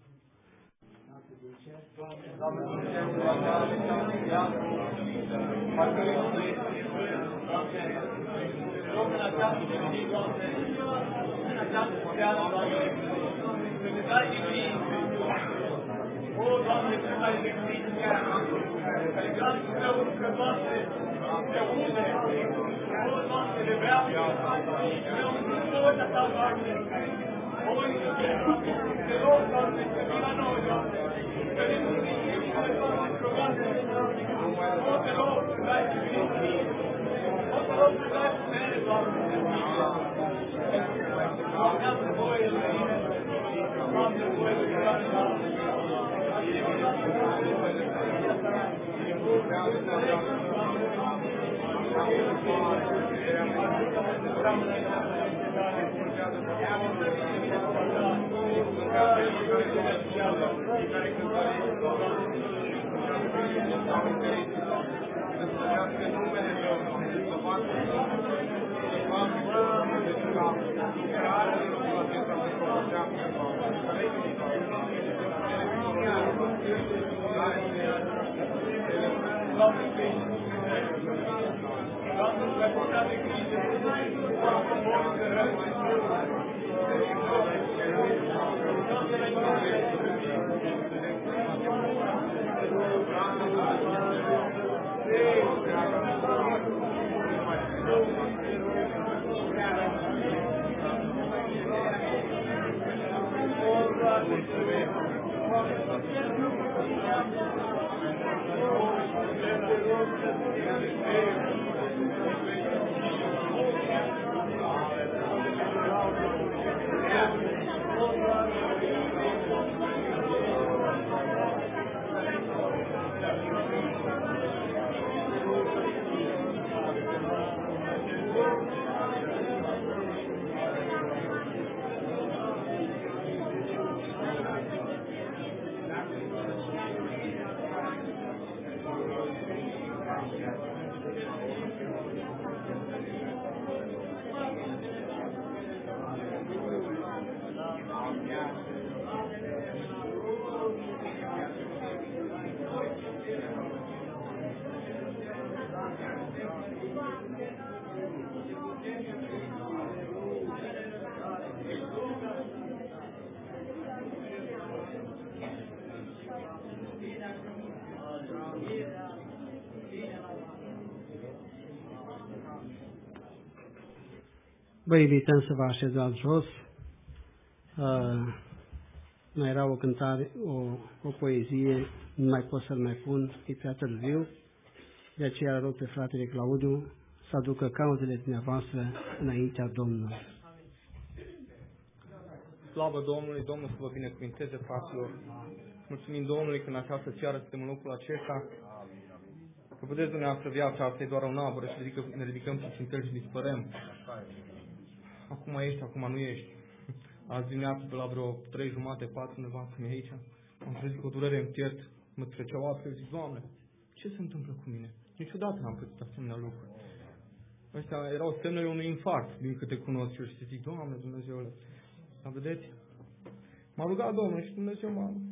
Vă invităm să vă așezați jos. Mai era o cântare, o poezie, nu mai pot să-l mai pun, e prea târziu. De aceea rog pe fratele Claudiu să aducă cauzele dumneavoastră înaintea Domnului. Slavă Domnului, Domnul să vă binecuvinteze, fraților. Mulțumim Domnului că în această seară suntem în locul acesta. Că vedeți dumneavoastră viața asta e doar un abur și ne ridicăm cu țintări și dispărăm. Acum ești, acum nu ești. Azi dimineață, pe la vreo 3:30-4, undeva când e aici, am trezit cu o durere în piept, mă treceau apă și zic, Doamne, ce se întâmplă cu mine? Niciodată n-am putut asemenea lucruri. Ăștia erau semnele unui infarct, din câte cunosc eu, și zic, Doamne, Dumnezeule, dar vedeți? M-a rugat Domnul și Dumnezeu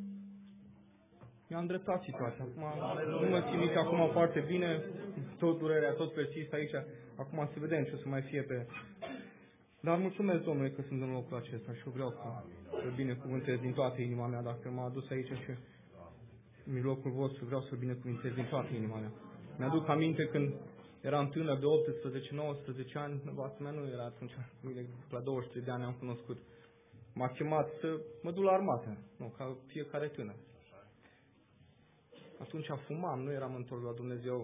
mi-a îndreptat situația. Acum nu mă simt nici acum foarte bine, tot durerea, tot persist aici. Acum să vedem ce o să mai fie pe... Dar mulțumesc Domnului că sunt în locul acesta și eu vreau să binecuvântez din toată inima mea. Dacă m-a adus aici și în mijlocul vostru, vreau să binecuvântez din toată inima mea. Mi-aduc aminte când eram tânăr de 18-19 ani, nevastă mea nu era atunci, la 23 de ani am cunoscut. M-a chemat să mă duc la armată, nu, ca fiecare tânăr. Atunci fumam, nu eram întors la Dumnezeu.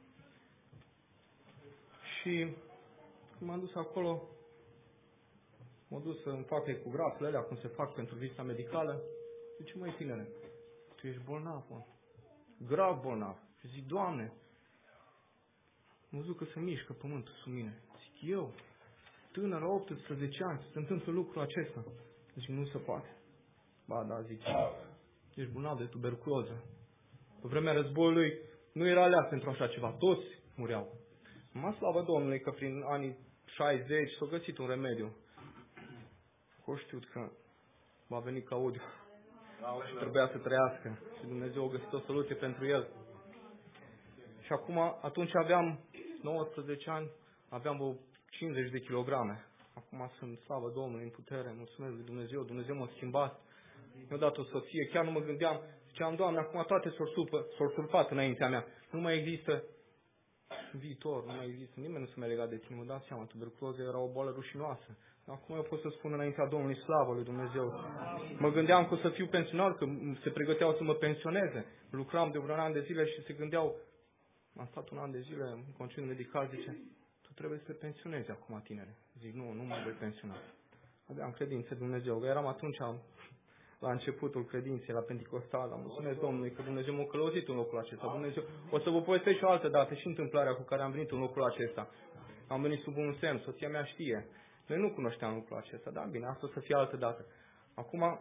Și când m-am dus acolo, m-am dus să-mi fac ecografele alea, cum se fac pentru vizita medicală. Zice, măi tinere, tu ești bolnav, mă. Grav bolnav. Și zic, Doamne, mă zic că se mișcă pământul sub mine. Zic, eu, tânăr, 18 ani, se întâmplă lucrul acesta. Zic, nu se poate. Ba, da, zic, ești bolnav de tuberculoză. Pe vremea războiului nu era aleas pentru așa ceva. Toți mureau. Mă slavă Domnului că prin anii 60 s-a găsit un remediu. Că știut că va veni Claudiu și trebuia să trăiască. Și Dumnezeu a găsit o soluție pentru el. Și acum, atunci aveam 19 ani, aveam o 50 de kilograme. Acum sunt, slavă Domnului, în putere, mulțumesc lui Dumnezeu. Dumnezeu m-a schimbat. Mi-a dat o soție, chiar nu mă gândeam. Ziceam, Doamne, acum toate s-au surpat înaintea mea. Nu mai există viitor, nu mai există. Nimeni nu se mai lega de tine. Mă dați seama, tuberculoza era o boală rușinoasă. Acum eu pot să spun înaintea Domnului, slavă lui Dumnezeu. Mă gândeam că o să fiu pensionar, că se pregăteau să mă pensioneze. Lucram de un an de zile și se gândeau, am stat un an de zile în concediu medical, zice, tu trebuie să te pensionezi acum, tinere. Zic, nu mă voi pensiona. Aveam credință în Dumnezeu, că eram atunci la începutul credinței, la Pentecostal. Mulțumesc Domnului că Dumnezeu m-a călăuzit în locul acesta. Dumnezeu, o să vă povestesc și o altă dată și întâmplarea cu care am venit în locul acesta. Am venit sub un semn, soția mea știe. Noi nu cunoșteam lucrul acesta, dar bine, asta o să fie altă dată. Acum,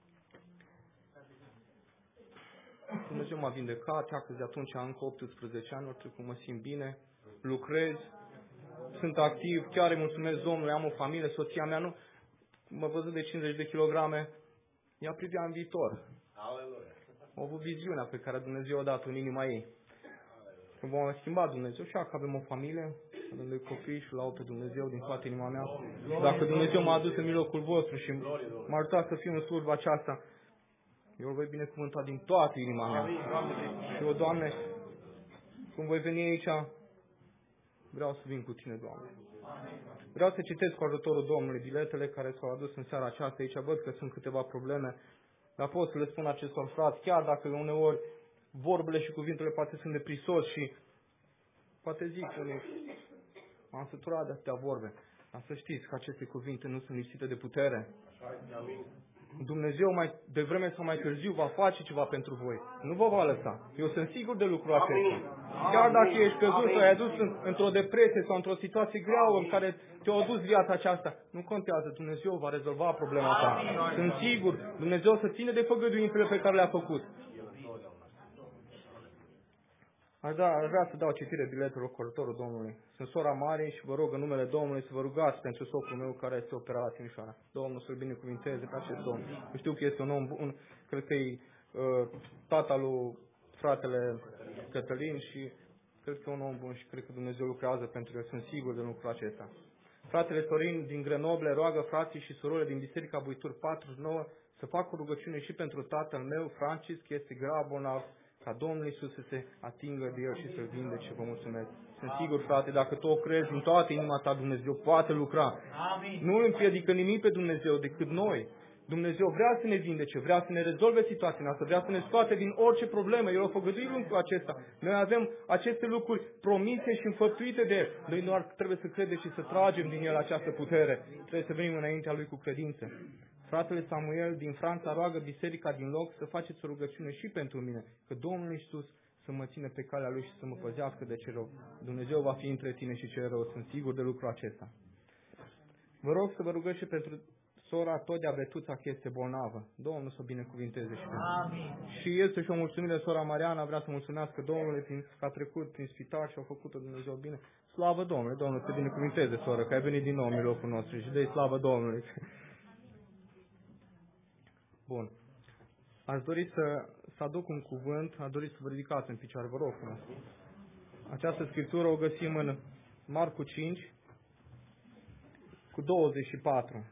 Dumnezeu m-a vindecat, că de atunci încă 18 ani, orice cum mă simt bine, lucrez, sunt activ, chiar îi mulțumesc Domnului, am o familie, soția mea nu, mă văzut de 50 de kilograme, ea privea în viitor. A avut viziunea pe care Dumnezeu a dat-o în inima ei. Când vom schimba Dumnezeu, și că avem o familie, avem doi copii și l-au pe Dumnezeu din toată inima mea. Dacă Dumnezeu m-a adus în mijlocul vostru și m-a ajutat să fiu în slujba aceasta, eu îl voi binecuvânta din toată inima mea. Și eu, Doamne, când voi veni aici, vreau să vin cu Tine, Doamne. Vreau să citesc cu ajutorul Domnului biletele care s-au adus în seara aceasta. Aici văd că sunt câteva probleme, dar pot să le spun acestor frați, chiar dacă uneori vorbele și cuvintele poate sunt de prisos și poate zic că m-am săturat de atâtea vorbe. Dar să știți că aceste cuvinte nu sunt lipsite de putere. Dumnezeu mai devreme sau mai târziu va face ceva pentru voi. Nu vă va lăsa. Eu sunt sigur de lucrul acesta. Chiar dacă ești căzut sau ai adus într-o depresie sau într-o situație grea în care te-a adus viața aceasta, nu contează. Dumnezeu va rezolva problema ta. Sunt sigur. Dumnezeu să ține de făgăduințele pe care le-a făcut. Aș vrea să dau citire biletelor cu ajutorul Domnului. Sunt sora Marie și vă rog în numele Domnului să vă rugați pentru socrul meu care este operat la Timișoara. Domnul să-l binecuvinteze pe acest domn. Eu știu că este un om bun, cred că e tata lui fratele Cătălin și cred că e un om bun și cred că Dumnezeu lucrează pentru el. Sunt sigur de lucrul acesta. Fratele Sorin din Grenoble roagă frații și surorile din Biserica Buituri 49 să facă o rugăciune și pentru tatăl meu, Francis, că este grav bolnav ca Domnul Iisus să se atingă de el și să-l vindece. Vă mulțumesc. Sunt sigur, frate, dacă tu o crezi în toată inima ta, Dumnezeu poate lucra. Nu îl împiedică nimic pe Dumnezeu decât noi. Dumnezeu vrea să ne vindece, vrea să ne rezolve situația noastră, vrea să ne scoate din orice problemă. El a făgăduit lucrul acesta. Noi avem aceste lucruri promise și înfăptuite de El. Noi doar trebuie să credem și să tragem din El această putere. Trebuie să venim înaintea Lui cu credință. Fratele Samuel din Franța roagă biserica din loc să faceți o rugăciune și pentru mine, că Domnul Iisus să mă țină pe calea Lui și să mă păzească de ce rău. Dumnezeu va fi între tine și ce rău. Sunt sigur de lucrul acesta. Vă rog să vă rugați și pentru sora tot diabetuța că este bolnavă. Domnul să o binecuvinteze și Și este și o mulțumire, sora Mariana vrea să mulțumească Domnului că a trecut prin spital și a făcut-o Dumnezeu bine. Slavă Domnului, Domnul să te binecuvinteze, soră, că ai venit din nou în mijlocul nostru și dă-i slavă Domnului. Bun. Aș dori să aduc un cuvânt, aș dori să vă ridicați în picioare, vă rog frumos. Această scriptură o găsim în Marcu 5 cu 24.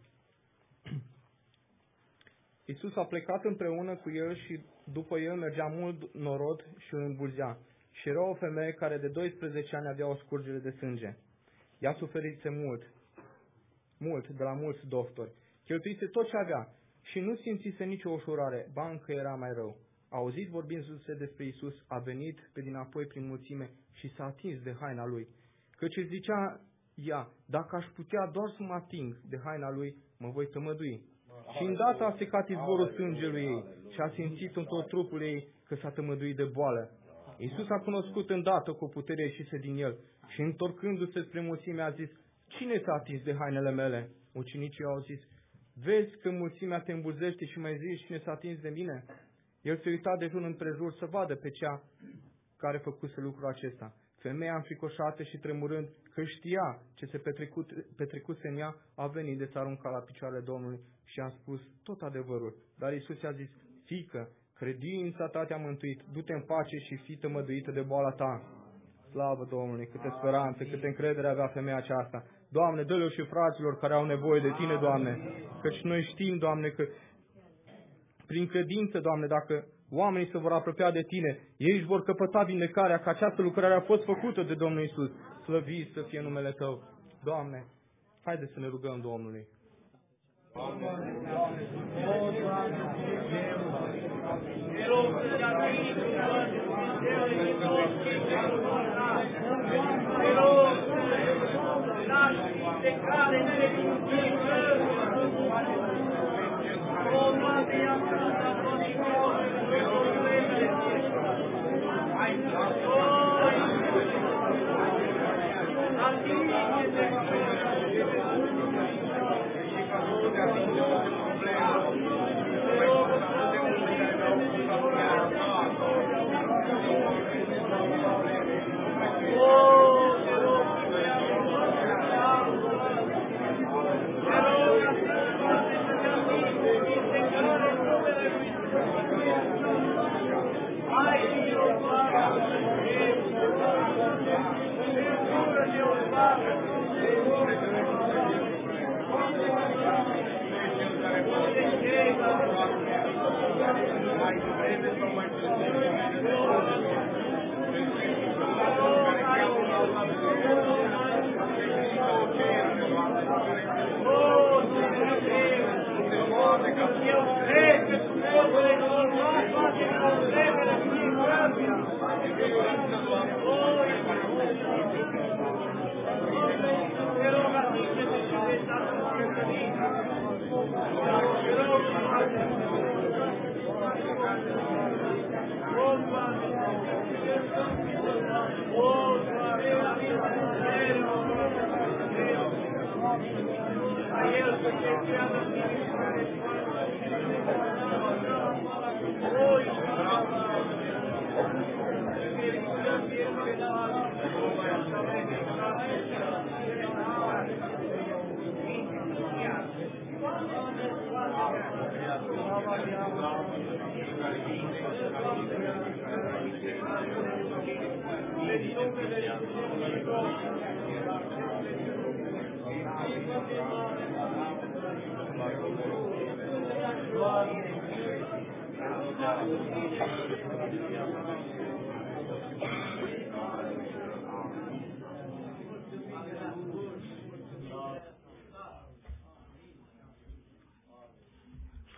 Iisus a plecat împreună cu el și după el mergea mult norod și îl îmbulzea. Și era o femeie care de 12 ani avea o scurgere de sânge. Ea suferise mult de la mulți doctori. Cheltuise tot ce avea și nu simțise nicio ușurare, ba încă era mai rău. A auzit vorbindu-se despre Iisus, a venit pe dinapoi prin mulțime și s-a atins de haina lui. Căci își zicea ea, dacă aș putea doar să mă ating de haina lui, mă voi tămădui. Și îndată a secat izvorul sângelui ei și a simțit în tot trupul ei că s-a tămăduit de boală. Iisus a cunoscut îndată cu putere ieșise din el și întorcându-se spre mulțime a zis, cine s-a atins de hainele mele? Ucenicii au zis, vezi că mulțimea te îmbulzește și mai zici cine s-a atins de mine? El se uita de jur împrejur să vadă pe cea care făcuse lucrul acesta. Femeia înfricoșată și tremurând, că știa ce se petrecuse în ea, a venit de s-a aruncat la picioarele Domnului și a spus tot adevărul. Dar Iisus i-a zis, fiică, credința ta te-a mântuit, du-te în pace și fii tămăduită de boala ta. Slavă Domnului, câte speranțe, câte încredere avea femeia aceasta. Doamne, dă-le și fraților care au nevoie de Tine, Doamne, căci noi știm, Doamne, că prin credință, Doamne, dacă oamenii se vor apropia de Tine, ei își vor căpăta vindecarea, că această lucrare a fost făcută de Domnul Iisus. Slăvit să fie numele Tău. Doamne, haideți să ne rugăm Domnului.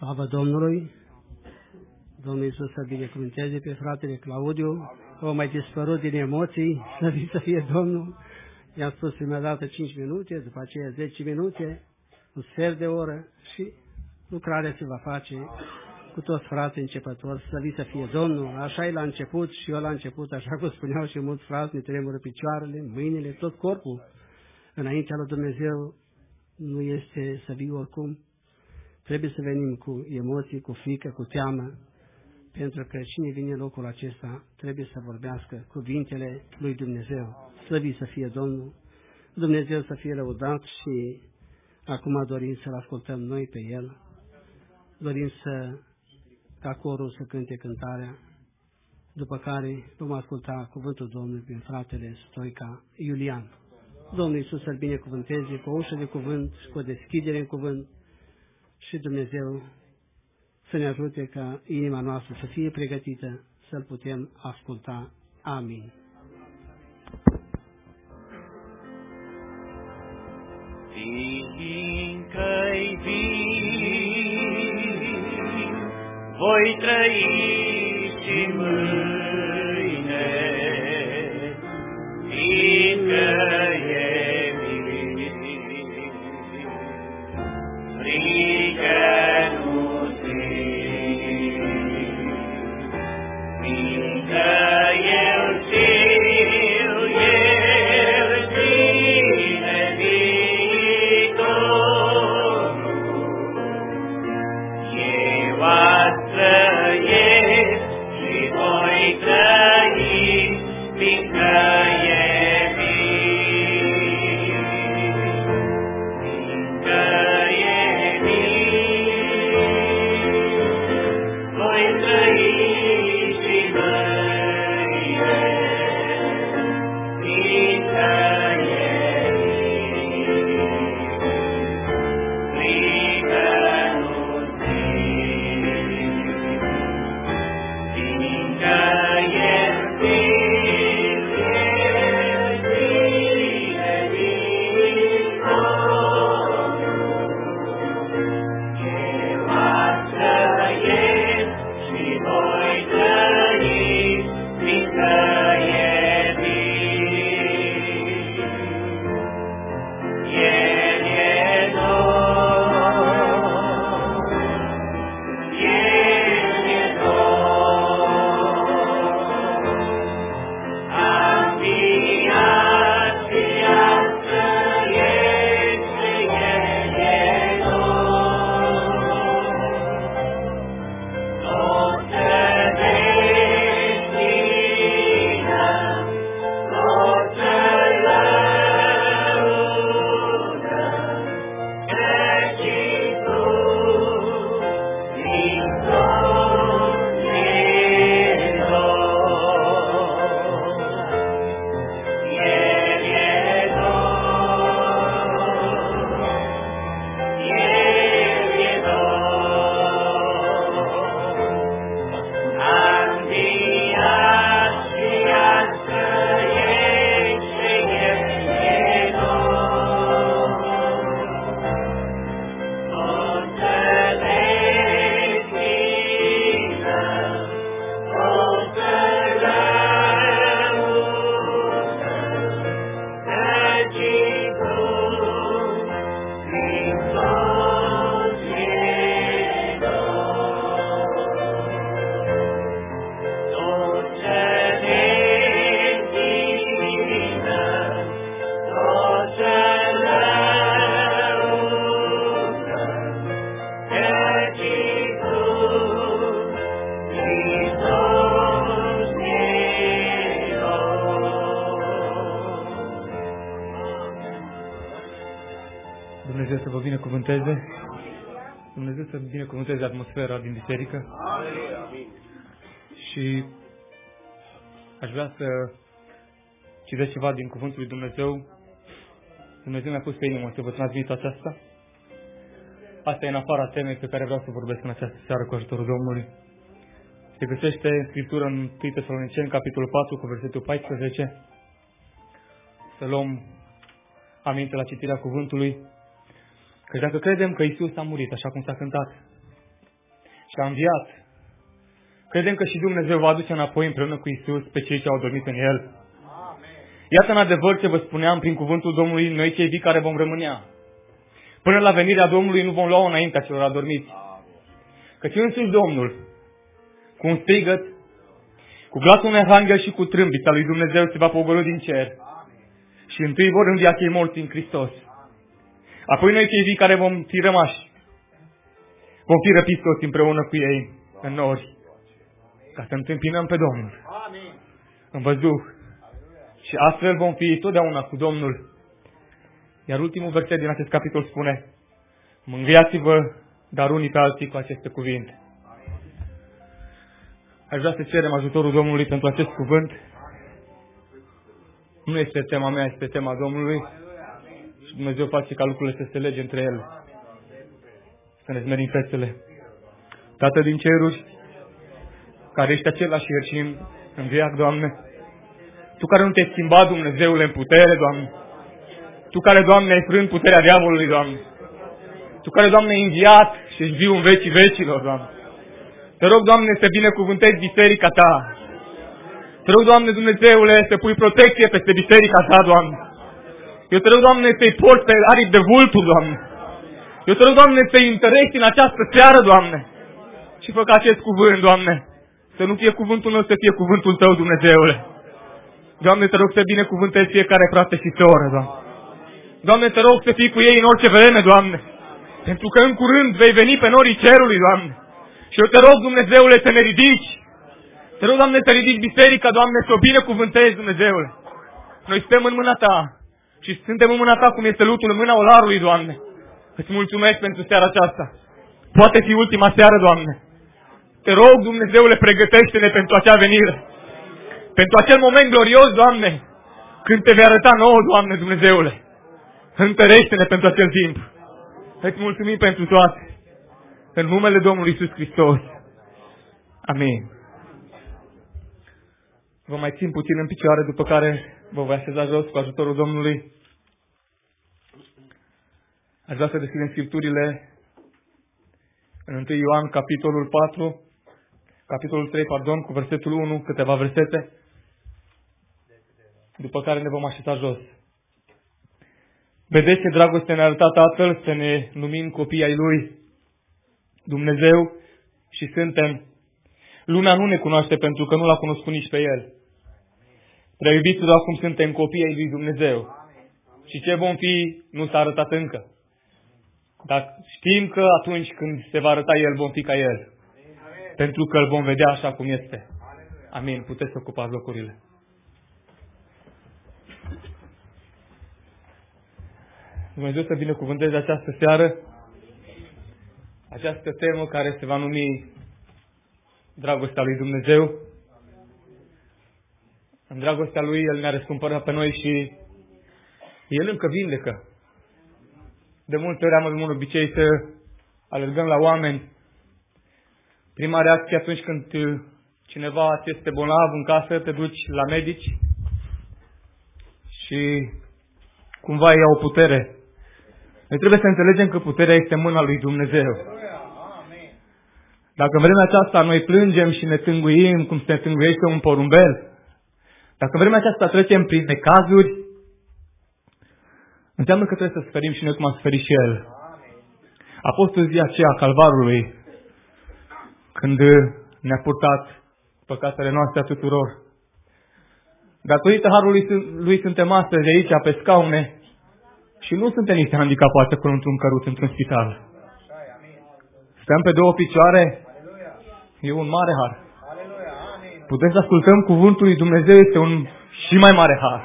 Slavă Domnului! Domnul Iisus să binecuvânteze pe fratele Claudiu, o mai dispărut din emoții, să fie Domnul. I-am spus prima dată 5 minute, după aceea 10 minute, un sfert de oră și lucrarea se va face cu toți frații începători, să fie Domnul. Așa e la început și eu la început, așa cum spuneau și mulți frați, ne tremură picioarele, mâinile, tot corpul. Înaintea lui Dumnezeu nu este să vii oricum. Trebuie să venim cu emoții, cu frică, cu teamă, pentru că cine vine în locul acesta trebuie să vorbească cuvintele lui Dumnezeu. Slăvit să fie Domnul, Dumnezeu să fie lăudat și acum dorim să-L ascultăm noi pe El. Dorim ca corul să cânte cântarea, după care vom asculta cuvântul Domnului prin fratele Stoica Iulian. Domnul Iisus să-L binecuvânteze cu o ușă de cuvânt și cu o deschidere în cuvânt și Dumnezeu să ne ajute ca inima noastră să fie pregătită să-L putem asculta. Amin. Fiindcă-i viu, voi trăi și mâine, fiindcă e viu, frică nu simt, fiindcă eu știu, el știe viitorul, eu azi trăiesc și voi trăi, fiindcă e viu, fiindcă e viu, voi trăi și mâine, fiindcă e viu, frică nu simt, fiindcă el știe viitorul, eu azi trăiesc și voi trăi, fiindcă e viu. El e Domn, El e Domn, am viat și azi trăiesc și El e Domn. Tot ce destină, tot ce lăudă, căci Tu, Hristos, e Domn. El e Domn, El e Domn, am viat și azi trăiesc și El e Domn. Tot ce destină, tot ce lăudă, căci Tu, Hristos, e Domn. Tot ce destină, tot ce lăudă, căci Tu, Hristos, e Domn. Dumnezeu să vă binecuvânteze. Dumnezeu să binecuvânteze atmosfera din biserică. Și aș vrea să citesc ceva din Cuvântul lui Dumnezeu. Dumnezeu mi-a pus pe inimă să vă transmit aceasta. Asta e în afara temei pe care vreau să vorbesc în această seară cu ajutorul Domnului. Se găsește în Scriptură în 1 Tesaloniceni, capitolul 4, cu versetul 14. Să luăm aminte la citirea cuvântului. Că dacă credem că Iisus a murit, așa cum s-a cântat, și a înviat. Credem că și Dumnezeu va aduce înapoi împreună cu Iisus pe cei ce au dormit în El. Iată în adevăr ce vă spuneam prin cuvântul Domnului, noi cei vii care vom rămânea. Până la venirea Domnului nu vom lua înaintea celor adormiți. Căci însuși Domnul, cu un strigăt, cu glasul unui arhanghel și cu trâmbița lui Dumnezeu se va pogorî din cer. Și întâi vor învia cei morți în Hristos. Apoi noi cei vii care vom fi rămași, vom fi răpiți toți împreună cu ei în nori, ca să întâmpinăm pe Domnul în văzduh. Și astfel vom fi totdeauna cu Domnul. Iar ultimul verset din acest capitol spune: mângâiați-vă, dar unii pe alții cu aceste cuvinte. Aș vrea să cerem ajutorul Domnului pentru acest cuvânt. Nu este tema mea, este tema Domnului. Și Dumnezeu face ca lucrurile să se lege între ele. Să ne smerim fețele. Tată din ceruri, care ești același ieri și în veac, Doamne, Tu care nu te-ai schimbat, Dumnezeule, în putere, Doamne, Tu care, Doamne, ai frânt puterea diavolului, Doamne, Tu care, Doamne, ai înviat și ești viu în vecii vecilor, Doamne. Te rog, Doamne, să binecuvântezi biserica Ta. Te rog, Doamne, Dumnezeule, să pui protecție peste biserica Ta, Doamne. Eu te rog, Doamne, să-i porți pe aripi de vultur, Doamne. Eu te rog, Doamne, să-i întărești în această seară, Doamne. Și fă ca acest cuvânt, Doamne, să nu fie cuvântul meu, să fie cuvântul Tău, Dumnezeule. Doamne, te rog să binecuvântezi fiecare frate și soră, Doamne. Doamne, te rog să fii cu ei în orice vreme, Doamne. Pentru că în curând vei veni pe norii cerului, Doamne. Și eu te rog, Dumnezeule, să ne ridici. Te rog, Doamne, să ridici biserica, Doamne, să o binecuvântezi, Dumnezeule. Noi suntem în mâna Ta. Și suntem în mâna Ta cum este lutul în mâna olarului, Doamne. Îți mulțumesc pentru seara aceasta. Poate fi ultima seară, Doamne. Te rog, Dumnezeule, pregătește-ne pentru acea venire. Pentru acel moment glorios, Doamne, când Te vei arăta nouă, Doamne, Dumnezeule. Întărește-ne pentru acel timp. Îți mulțumim pentru toate. În numele Domnului Iisus Hristos. Amin. Vă mai țin puțin în picioare, după care vă voi așeza jos cu ajutorul Domnului. Aș vrea să deschidem Scripturile în 1 Ioan, capitolul 3, cu versetul 1, câteva versete, după care ne vom așeza jos. Vedeți ce dragoste ne-a arătat Tatăl să ne numim copii ai Lui Dumnezeu și suntem. Lumea nu ne cunoaște pentru că nu L-a cunoscut nici pe El. Prea iubiților, acum suntem copii ai Lui Dumnezeu. Și ce vom fi nu s-a arătat încă. Dar știm că atunci când se va arăta El, vom fi ca El. Pentru că Îl vom vedea așa cum este. Amin. Puteți să ocupați locurile. Dumnezeu să binecuvânteze această seară, această temă care se va numi Dragostea lui Dumnezeu. În dragostea Lui El ne-a răscumpărat pe noi și El încă vindecă. De multe ori am un obicei să alergăm la oameni. Prima reacție atunci când cineva este bolnav în casă, te duci la medici și cumva ei au putere. Noi trebuie să înțelegem că puterea este în mâna lui Dumnezeu. Dacă în vremea aceasta noi plângem și ne tânguim cum se tânguiește un porumbel, dacă în vremea aceasta trecem prin necazuri, înseamnă că trebuie să suferim și noi cum a suferit și El. A fost în ziua aceea a Calvarului, când ne-a purtat păcatele noastre a tuturor. Datorită harului Lui suntem astăzi aici, pe scaune, și nu suntem niște handicapați acolo într-un căruț, într-un spital. Stăm pe două picioare, e un mare har. Putem să ascultăm cuvântul lui Dumnezeu, este un și mai mare har.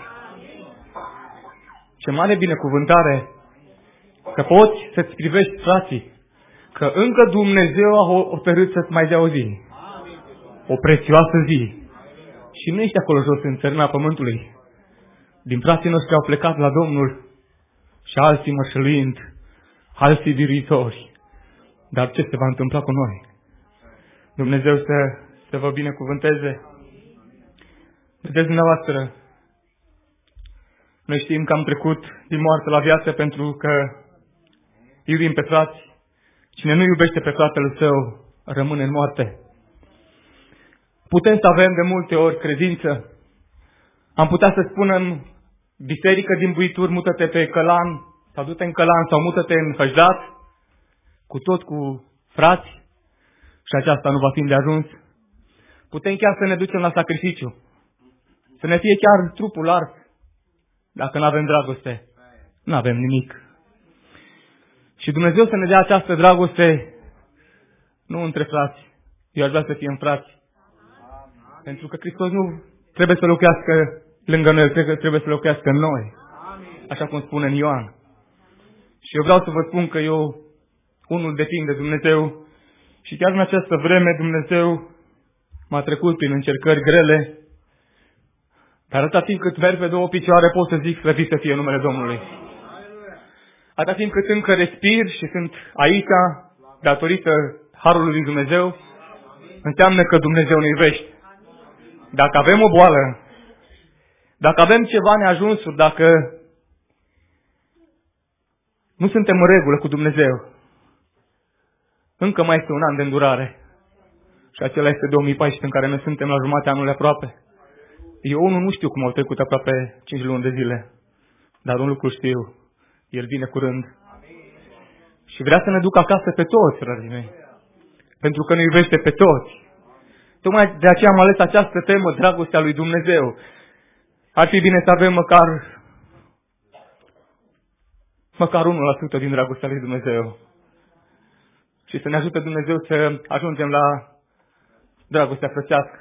Ce mare binecuvântare că poți să-ți privești frații, că încă Dumnezeu a hotărât să-ți mai dea o zi. O prețioasă zi. Și nu ești acolo jos în țărâna pământului. Din frații noștri au plecat la Domnul și alții mășăluind, alții diritori. Dar ce se va întâmpla cu noi? Dumnezeu să vă binecuvânteze. Vedeți dumneavoastră, noi știm că am trecut din moarte la viață pentru că iubim pe frați. Cine nu iubește pe fratele său, rămâne în moarte. Putem să avem de multe ori credință. Am putea să spunem, biserică din Buituri, mută-te pe Călan, sau du-te în Călan, sau mută-te în Hăjdat, cu frați, și aceasta nu va fi de ajuns. Putem chiar să ne ducem la sacrificiu, să ne fie chiar trupul ars. Dacă nu avem dragoste, nu avem nimic. Și Dumnezeu să ne dea această dragoste, nu între frați. Eu aș vrea să fie în frați. Pentru că Hristos nu trebuie să locuiască lângă noi, trebuie să locuiască în noi. Așa cum spune în Ioan. Și eu vreau să vă spun că eu, unul depind de Dumnezeu, și chiar în această vreme Dumnezeu m-a trecut prin încercări grele, dar atâta timp cât merg pe două picioare pot să zic slăvit să fie numele Domnului. Atâta timp cât încă respir și sunt aici, datorită harului lui Dumnezeu, înseamnă că Dumnezeu ne iubește. Dacă avem o boală, dacă avem ceva neajunsuri, dacă nu suntem în regulă cu Dumnezeu, încă mai este un an de îndurare. Și acela este 2014, în care noi suntem la jumătatea anului aproape. Eu unul nu știu cum au trecut aproape 5 luni de zile, dar un lucru știu, El vine curând. Și vrea să ne ducă acasă pe toți, frații mei, pentru că ne iubește pe toți. Tocmai de aceea am ales această temă, dragostea lui Dumnezeu. Ar fi bine să avem măcar 1% din dragostea lui Dumnezeu. Și să ne ajute Dumnezeu să ajungem la dragostea frățească.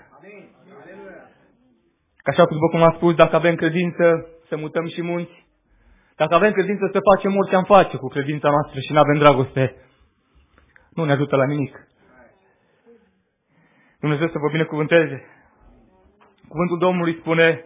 Că așa după cum am spus, dacă avem credință, să mutăm și munți. Dacă avem credință, să facem orice am face cu credința noastră și nu avem dragoste, nu ne ajută la nimic. Dumnezeu să vă binecuvânteze. Cuvântul Domnului spune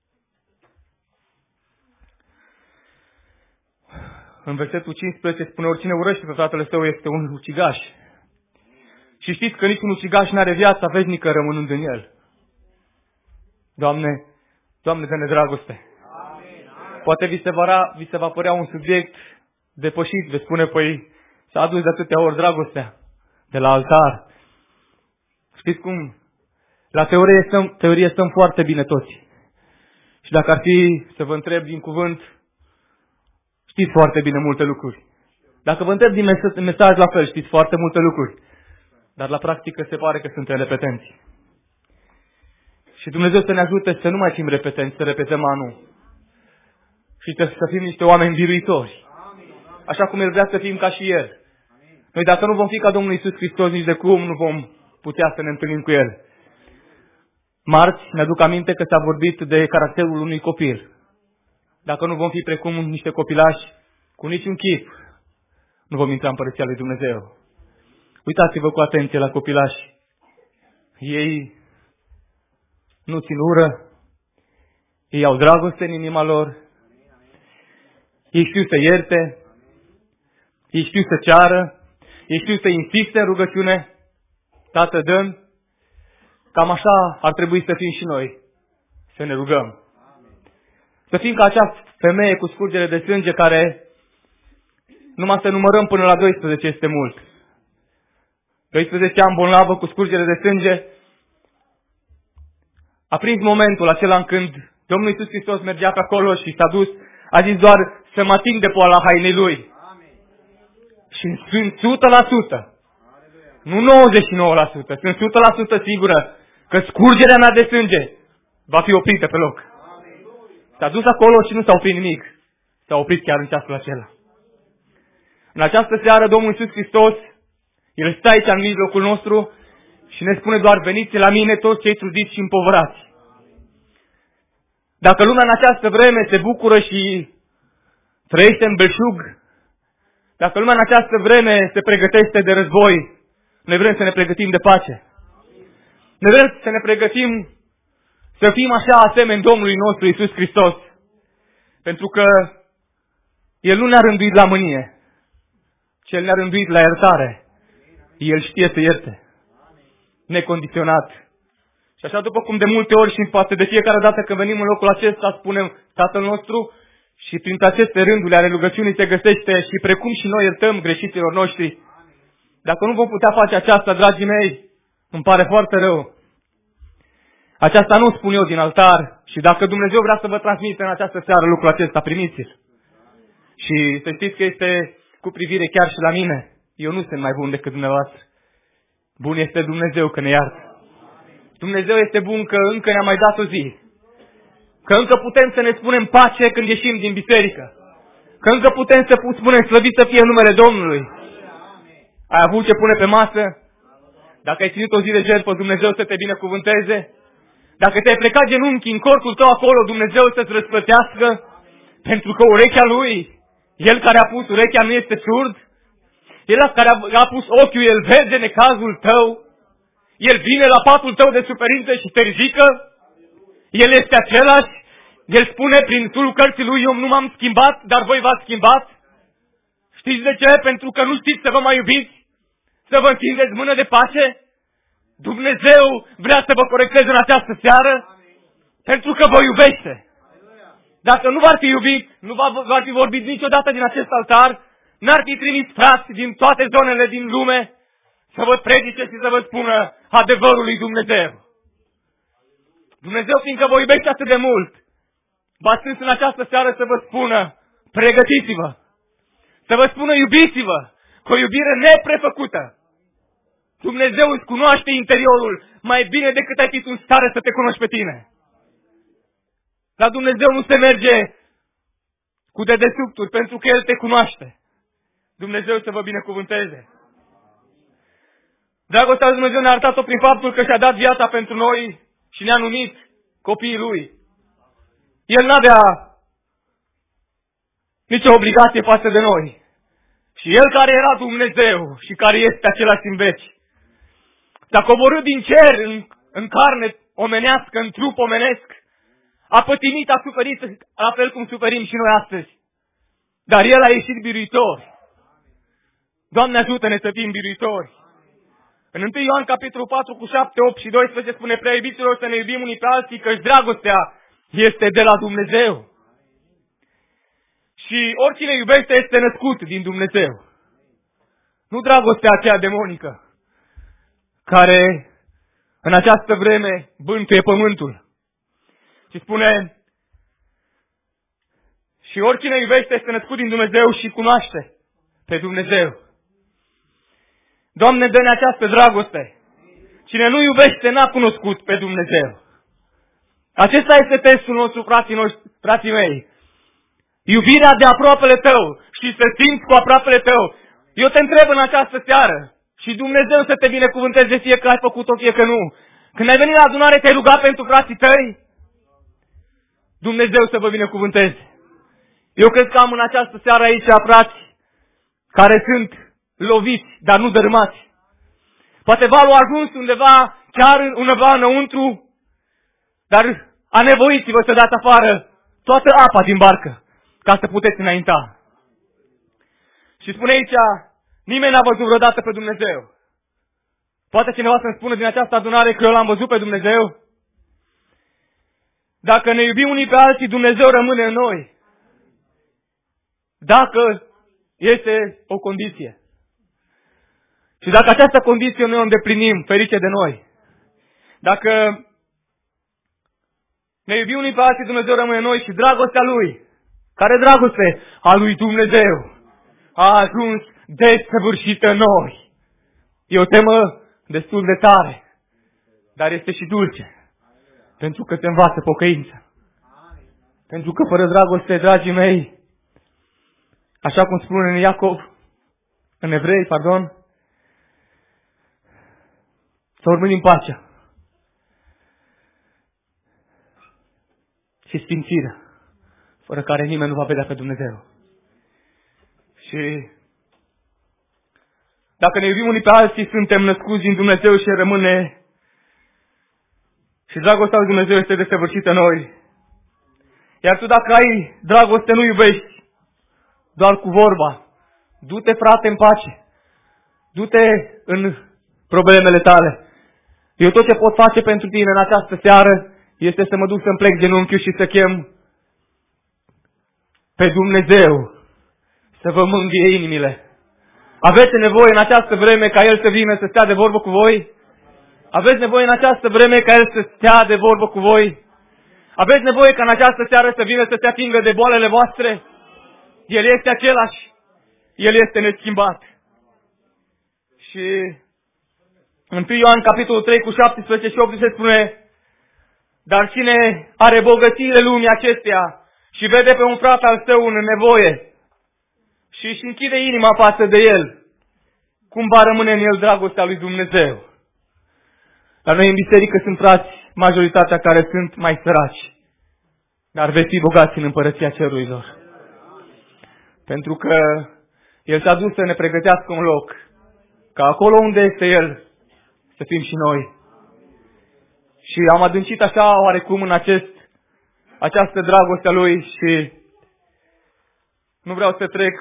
în versetul 15, spune: oricine urăște pe fratele său este un ucigaș. Și știți că niciun ucigaș nu are viața veșnică rămânând în el. Doamne, dă-ne dragoste. Poate vi se va părea un subiect depășit, veți spune, păi s-a adus de atâtea ori dragostea de la altar. Știți cum? La teorie stăm foarte bine toți. Și dacă ar fi să vă întreb din cuvânt, știți foarte bine multe lucruri. Dacă vă întreb din mesaj, la fel, știți foarte multe lucruri. Dar la practică se pare că suntem repetenți. Și Dumnezeu să ne ajute să nu mai fim repetenți, să repetăm anul. Și să fim niște oameni biruitori. Așa cum El vrea să fim ca și El. Noi dacă nu vom fi ca Domnul Iisus Hristos, nici de cum nu vom putea să ne întâlnim cu El. Marți, ne-aduc aminte că s-a vorbit de caracterul unui copil. Dacă nu vom fi precum niște copilași, cu niciun chip, nu vom intra în Împărăția lui Dumnezeu. Uitați-vă cu atenție la copilași. Ei nu țin ură, ei au dragoste în inima lor, ei știu să ierte, ei știu să ceară, ei știu să insiste în rugăciune. Tată, dă-mi. Cam așa ar trebui să fim și noi, să ne rugăm. Să fim ca acea femeie cu scurgere de sânge care numai să numărăm până la 12 este mult. 12 ani bolnavă cu scurgere de sânge. A prins momentul acela când Domnul Iisus Hristos mergea pe acolo și s-a dus, a zis doar să mă ating de poala hainei Lui. Și sunt 100%, nu 99%, sunt 100% sigură că scurgerea mea de sânge va fi oprită pe loc. S-a dus acolo și nu s-a oprit nimic. S-a oprit chiar în ceasul acela. În această seară Domnul Iisus Hristos, El stă aici în mijlocul nostru și ne spune doar: veniți la mine toți cei trudiți și împovărați. Dacă lumea în această vreme se bucură și trăiește în belșug, dacă lumea în această vreme se pregătește de război, noi vrem să ne pregătim de pace. Noi vrem să ne pregătim să fim așa asemeni Domnului nostru Iisus Hristos. Pentru că El nu ne-a rânduit la mânie, ci El ne-a rânduit la iertare. El știe să ierte. Necondiționat. Și așa după cum de multe ori și poate de fiecare dată când venim în locul acesta spunem Tatăl nostru și printre aceste rânduri ale rugăciunii se găsește și precum și noi iertăm greșiților noștri, Dacă nu vom putea face aceasta, dragii mei, îmi pare foarte rău. Aceasta nu spun eu din altar și dacă Dumnezeu vrea să vă transmite în această seară lucrul acesta, primiți-l. Și să știți că este cu privire chiar și la mine. Eu nu sunt mai bun decât dumneavoastră. Bun este Dumnezeu că ne iartă. Dumnezeu este bun că încă ne-a mai dat o zi. Că încă putem să ne spunem pace când ieșim din biserică. Că încă putem să spunem slăvit să fie numele Domnului. Ai avut ce pune pe masă? Dacă ai ținut o zi de jertfă, Dumnezeu să te binecuvânteze. Dacă te-ai plecat genunchi în cortul tău acolo, Dumnezeu să-ți răsplătească. Pentru că urechea Lui, El care a pus urechea nu este surd. El care a pus ochiul, El vede necazul tău. El vine la patul tău de suferință și te ridică. El este același. El spune prin sulul cărții Lui, eu nu m-am schimbat, dar voi v-ați schimbat. Știți de ce? Pentru că nu știți să vă mai iubiți. Să vă întindeți mână de pace. Dumnezeu vrea să vă corecteze în această seară. Pentru că vă iubește. Dacă nu v-ar fi iubit, nu v-ar fi vorbit niciodată din acest altar, n-ar fi trimis frați din toate zonele din lume să vă predice și să vă spună adevărul lui Dumnezeu. Dumnezeu, fiindcă vă iubește atât de mult, v-a strâns în această seară să vă spună, pregătiți-vă, să vă spună iubiți-vă, cu o iubire neprefăcută. Dumnezeu îți cunoaște interiorul mai bine decât ai fi în stare să te cunoști pe tine. La Dumnezeu nu se merge cu dedesubturi, pentru că El te cunoaște. Dumnezeu să vă binecuvânteze. Dragostea lui Dumnezeu ne-a arătat-o prin faptul că și-a dat viața pentru noi și ne-a numit copiii Lui. El n-avea nicio obligație față de noi. Și El care era Dumnezeu și care este același în veci, s-a coborât din cer în carne omenească, în trup omenesc, a pătimit, a suferit, la fel cum suferim și noi astăzi. Dar El a ieșit biruitor. Doamne, ajută-ne să fim biruitori. În 1 Ioan capitolul 4 cu 7, 8 și 12 spune, prea iubiților, să ne iubim unii pe alții, căci dragostea este de la Dumnezeu. Și oricine iubește este născut din Dumnezeu. Nu dragostea aceea demonică, care în această vreme bântuie pământul. Și spune, și oricine iubește este născut din Dumnezeu și cunoaște pe Dumnezeu. Doamne, dă-ne această dragoste. Cine nu iubește n-a cunoscut pe Dumnezeu. Acesta este testul nostru, frații mei. Iubirea de aproapele tău și să simți cu aproapele tău. Eu te întreb în această seară și Dumnezeu să te binecuvânteze, fie că ai făcut-o, fie că nu. Când ai venit la adunare, te-ai rugat pentru frații tăi? Dumnezeu să vă binecuvânteze. Eu cred că am în această seară aici frați care sunt loviți, dar nu dărâmați. Poate valul a ajuns undeva, chiar undeva înăuntru, dar anevoiți-vă să dați afară toată apa din barcă, ca să puteți înainta. Și spune aici, nimeni n-a văzut vreodată pe Dumnezeu. Poate cineva să-mi spună din această adunare că eu l-am văzut pe Dumnezeu? Dacă ne iubim unii pe alții, Dumnezeu rămâne în noi. Dacă este o condiție. Și dacă această condiție noi o îndeplinim, ferice de noi. Dacă ne iubim unii pe alții, Dumnezeu rămâne în noi și dragostea Lui, care dragoste a lui Dumnezeu, a ajuns desăvârșită în noi. E o temă destul de tare, dar este și dulce, pentru că te învață pocăință. Pentru că fără dragoste, dragii mei, așa cum spune în Iacov, în Evrei, să urmărim pacea și sfințirea, fără care nimeni nu va vedea pe Dumnezeu. Și dacă ne iubim unii pe alții, suntem născuți din Dumnezeu și rămâne. Și dragostea lui Dumnezeu este desăvârșită în noi. Iar tu dacă ai dragoste, nu iubești doar cu vorba. Du-te, frate, în pace. Du-te în problemele tale. Eu tot ce pot face pentru tine în această seară este să mă duc să-mi plec genunchiul și să chem pe Dumnezeu să vă mângâie inimile. Aveți nevoie în această vreme ca El să vină să stea de vorbă cu voi? Aveți nevoie în această vreme ca El să stea de vorbă cu voi? Aveți nevoie ca în această seară să vină să se atingă de boalele voastre? El este același. El este neschimbat. Și în 1 Ioan, capitolul 3, cu 17 și 18 spune: dar cine are bogățiile lumii acesteia și vede pe un frate al său în nevoie și își închide inima față de el, cum va rămâne în el dragostea lui Dumnezeu? La noi în biserică sunt frați, majoritatea care sunt mai săraci, dar veți fi bogați în împărăția cerurilor. Pentru că El s-a dus să ne pregătească un loc, ca acolo unde este El, să fim și noi. Și am adâncit așa oarecum în această dragoste a Lui și nu vreau să trec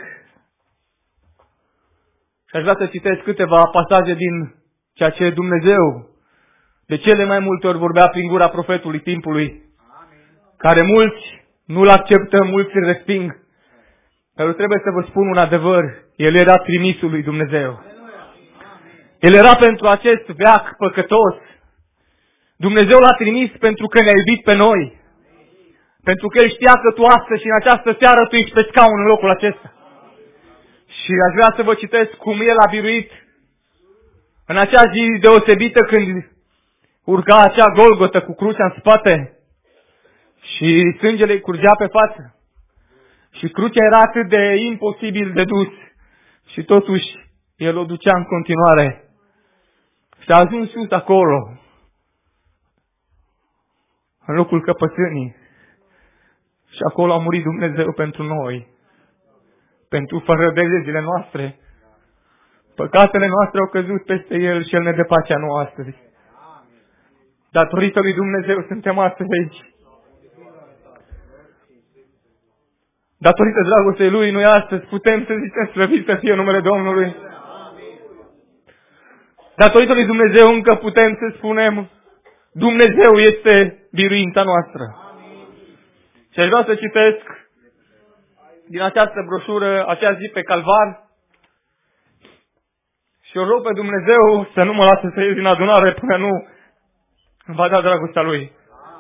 și aș vrea să citesc câteva pasaje din ceea ce Dumnezeu de cele mai multe ori vorbea prin gura profetului timpului, care mulți nu-L acceptă, mulți îl resping. Dar eu trebuie să vă spun un adevăr: El era trimisul lui Dumnezeu. El era pentru acest veac păcătos. Dumnezeu L-a trimis pentru că ne-a iubit pe noi. Pentru că El știa că tu astăzi și în această seară tu ești pe scaun în locul acesta. Și aș vrea să vă citesc cum El a biruit în acea zi deosebită când urca acea Golgotă cu crucea în spate și sângele îi curgea pe față. Și crucea era atât de imposibil de dus și totuși El o ducea în continuare. Și a ajuns sus acolo, în locul căpățânii. Și acolo a murit Dumnezeu pentru noi, pentru fără de legile noastre. Păcatele noastre au căzut peste El și El ne dă pacea nouă astăzi. Datorită lui Dumnezeu suntem astăzi aici. Datorită dragostei Lui, noi astăzi putem să zicem slăvit să fie numele Domnului. Datorită lui Dumnezeu încă putem să spunem Dumnezeu este biruința noastră. Și aș vrea să citesc din această broșură, acea zi pe Calvar, și o rog pe Dumnezeu să nu mă lase să ies din adunare până nu îmi va da dragostea Lui.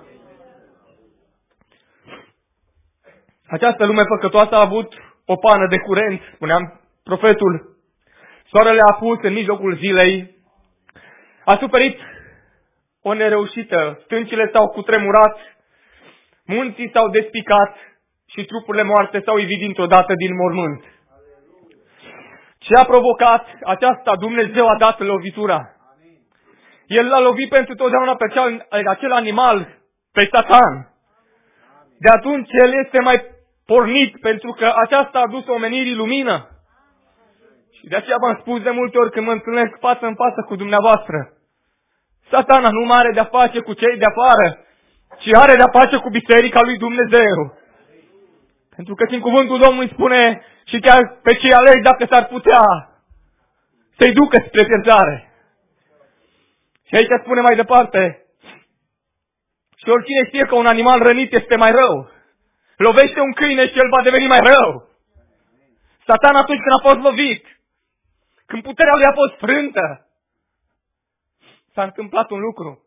Această lume păcătoasă a avut o pană de curent, spuneam profetul. Soarele a pus în mijlocul zilei, a suferit o nereușită, stâncile s-au cutremurat, munții s-au despicat și trupurile moarte s-au ivit dintr-o dată din mormânt. Ce a provocat aceasta? Dumnezeu a dat lovitura. El l-a lovit pentru totdeauna pe acel animal, pe Satan. De atunci el este mai pornit, pentru că aceasta a adus omenirii lumină. Și de aceea v-am spus de multe ori când mă întâlnesc față în față cu dumneavoastră, Satana nu are de-a face cu cei de afară, ci are de-a face cu biserica lui Dumnezeu. Pentru că în cuvântul Domnului spune și chiar pe cei aleși, dacă s-ar putea, să-i ducă spre pierzare. Și aici spune mai departe: și oricine știe că un animal rănit este mai rău, lovește un câine și el va deveni mai rău. Satan atunci când a fost lovit, când puterea lui a fost frântă, s-a întâmplat un lucru.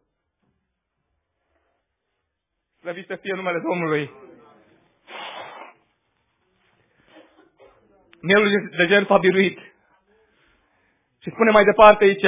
Slăvit să fie numele Domnului. Mielul de jertfă a biruit. Și spune mai departe aici: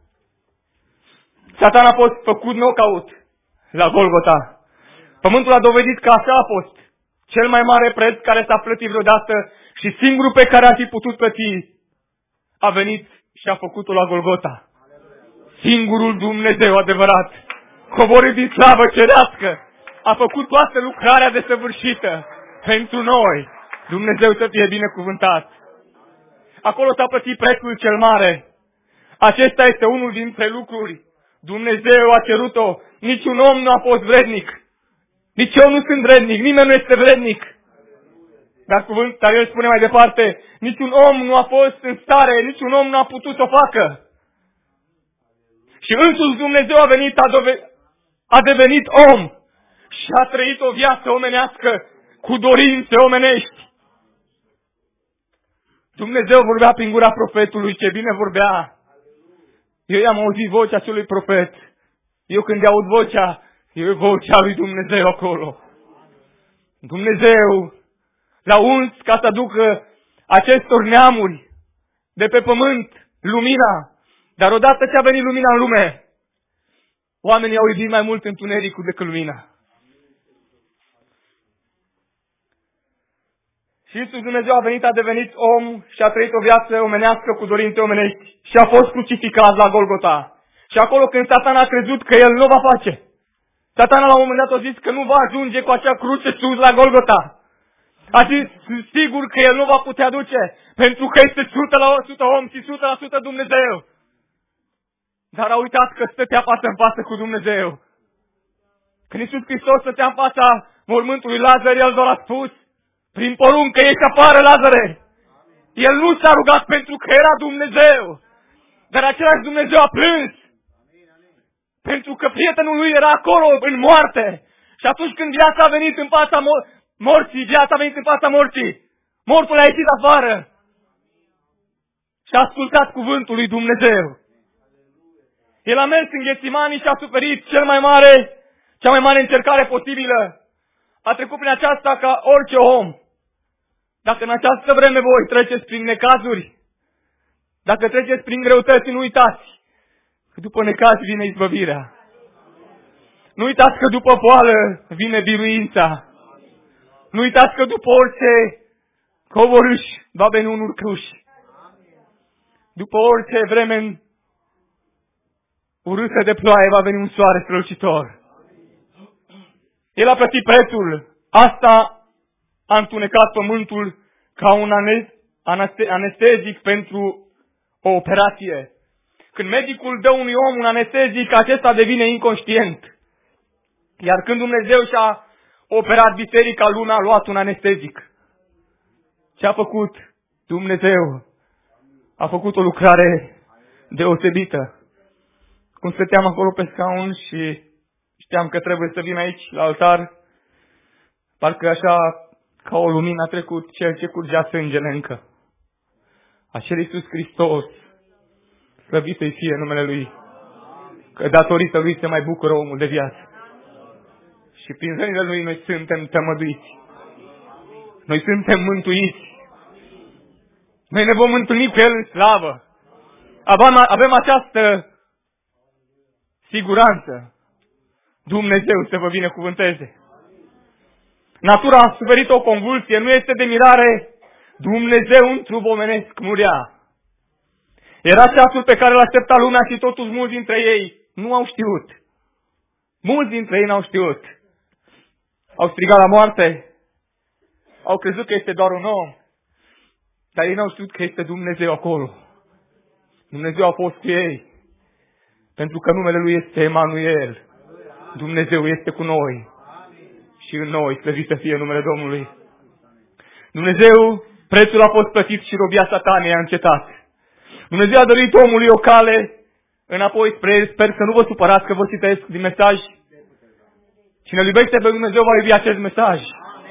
Satan a fost făcut knockout la Golgota. Pământul a dovedit că așa a fost. Cel mai mare preț care s-a plătit vreodată și singurul pe care ar fi putut plăti a venit și a făcut-o la Golgota. Singurul Dumnezeu adevărat, coborât din slavă cerească, a făcut toată lucrarea desăvârșită pentru noi. Dumnezeu să fie binecuvântat. Acolo s-a plătit prețul cel mare. Acesta este unul dintre lucruri. Dumnezeu a cerut-o. Niciun om nu a fost vrednic. Nici eu nu sunt vrednic. Nimeni nu este vrednic. Dar El spune mai departe: niciun om nu a fost în stare, niciun om nu a putut să o facă. Și însuși Dumnezeu a devenit om și a trăit o viață omenească cu dorințe omenești. Dumnezeu vorbea prin gura profetului, ce bine vorbea. Eu i-am auzit vocea acelui profet. Eu când aud vocea, e vocea lui Dumnezeu acolo. Dumnezeu l-a uns ca să aducă acestor neamuri de pe pământ lumina. Dar odată ce a venit lumina în lume, oamenii au iubit mai mult întunericul decât lumina. Și Iisus Dumnezeu a venit, a devenit om și a trăit o viață omenească cu dorințe omenești și a fost crucificat la Golgota. Și acolo când Satan a crezut că el nu va face, Satan la un moment dat a zis că nu va ajunge cu acea cruce sus la Golgota. A zis sigur că el nu va putea duce, pentru că este 100% om și 100% Dumnezeu. Dar a uitat că stătea față în față cu Dumnezeu. Când Iisus Hristos stătea în fața mormântului Lazar, el doar a spus, prin poruncă ieși afară, Lazare. El nu s-a rugat pentru că era Dumnezeu. Dar același Dumnezeu a plâns. Pentru că prietenul lui era acolo, în moarte. Și atunci când viața a venit în fața morții, viața a venit în fața morții, mortul a ieșit afară. Și a ascultat cuvântul lui Dumnezeu. El a mers în Ghețimani și a suferit cea mai mare încercare posibilă. A trecut prin aceasta ca orice om. Dacă în această vreme voi treceți prin necazuri, dacă treceți prin greutăți, nu uitați că după necaz vine izbăvirea. Nu uitați că după boală vine biruința. Nu uitați că după orice coborâș va veni un urcuș. După orice vreme urâtă de ploaie va veni un soare strălucitor. El a plătit prețul. Asta a întunecat pământul ca un anestezic pentru o operație. Când medicul dă unui om un anestezic, acesta devine inconștient. Iar când Dumnezeu și-a operat biserica, lumea a luat un anestezic. Ce a făcut Dumnezeu? A făcut o lucrare deosebită. Cum stăteam acolo pe scaun și știam că trebuie să vin aici la altar, parcă așa ca o lumină a trecut cel ce curgea sângele încă. Acel Iisus Hristos, slăvit să-i fie numele Lui, că datorită Lui se mai bucură omul de viață. Și prin rănile Lui noi suntem tămăduiți. Noi suntem mântuiți. Noi ne vom întâlni cu El în slavă. Avem această siguranță. Dumnezeu să vă binecuvânteze. Natura a suferit o convulsie, nu este de mirare. Dumnezeu în trup omenesc murea. Era ceasul pe care îl aștepta lumea și totuși mulți dintre ei nu au știut. Mulți dintre ei n-au știut. Au strigat la moarte. Au crezut că este doar un om. Dar ei n-au știut că este Dumnezeu acolo. Dumnezeu a fost cu ei. Pentru că numele Lui este Emanuel. Dumnezeu este cu noi. Și în noi, slăvit să fie numele Domnului. Dumnezeu, prețul a fost plătit și robia Satanei a încetat. Dumnezeu a dăruit omului o cale înapoi spre El. Sper să nu vă supărați că vă citesc din mesaj. Cine iubește pe Dumnezeu va iubi acest mesaj.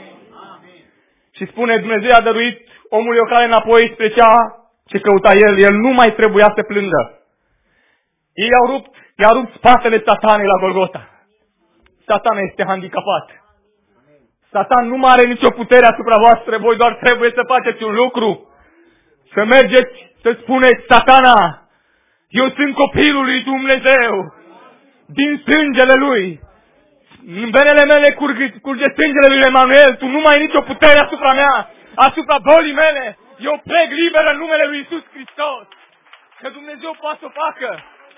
Și spune, Dumnezeu a dăruit omului o cale înapoi spre cea ce căuta El. El nu mai trebuia să plângă. Ei i-au rupt spatele Satanei la Golgota. Satan este handicapat. Satan nu mai are nicio putere asupra voastră. Voi doar trebuie să faceți un lucru. Să mergeți, să spuneți, Satana, eu sunt copilul lui Dumnezeu. Din sângele Lui. În venele mele curge sângele lui Emanuel. Tu nu mai ai nicio putere asupra mea, asupra bolii mele. Eu plec liber în numele lui Iisus Hristos. Că Dumnezeu poate să o facă.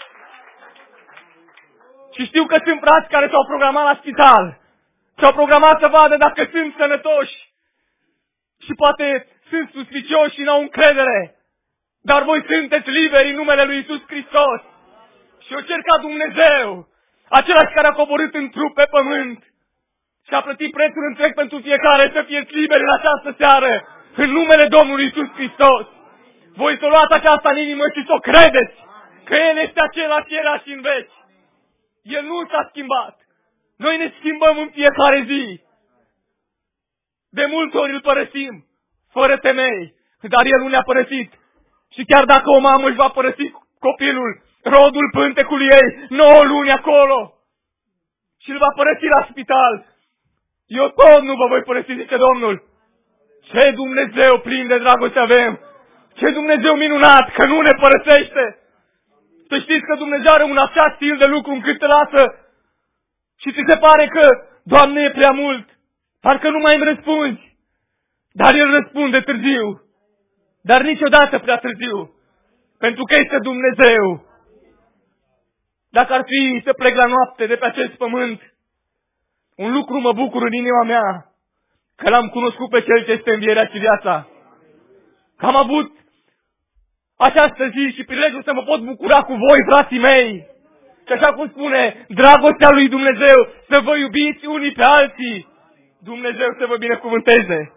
Și știu că sunt frați care s-au programat la spital. S-au programat să vadă dacă sunt sănătoși. Și poate sunt suspicioși și n-au încredere. Dar voi sunteți liberi în numele lui Iisus Hristos. Și eu cer ca Dumnezeu, același care a coborât în trup pe pământ și a plătit prețul întreg pentru fiecare, să fieți liberi în această seară, în numele Domnului Iisus Hristos. Voi să luați aceasta în inimă și să o credeți, că El este același în veci. El nu s-a schimbat. Noi ne schimbăm în fiecare zi. De multe ori îl părăsim, fără temei, dar El nu ne-a părăsit. Și chiar dacă o mamă își va părăsi copilul, rodul pântecului ei, 9 luni acolo, și îl va părăsi la spital, eu tot nu vă voi părăsi, zice Domnul. Ce Dumnezeu plin de dragoste avem! Ce Dumnezeu minunat că nu ne părăsește! Să știți că Dumnezeu are un așa stil de lucru încât te lasă și ți se pare că, Doamne, e prea mult, parcă nu mai îmi răspunzi. Dar El răspunde târziu, dar niciodată prea târziu, pentru că este Dumnezeu. Dacă ar fi să plec la noapte de pe acest pământ, un lucru mă bucur în inima mea, că L-am cunoscut pe Cel ce este învierea și viața. Că am avut această zi și prilejul să mă pot bucura cu voi, frații mei. Și așa cum spune, dragostea lui Dumnezeu, să vă iubiți unii pe alții. Dumnezeu să vă binecuvânteze.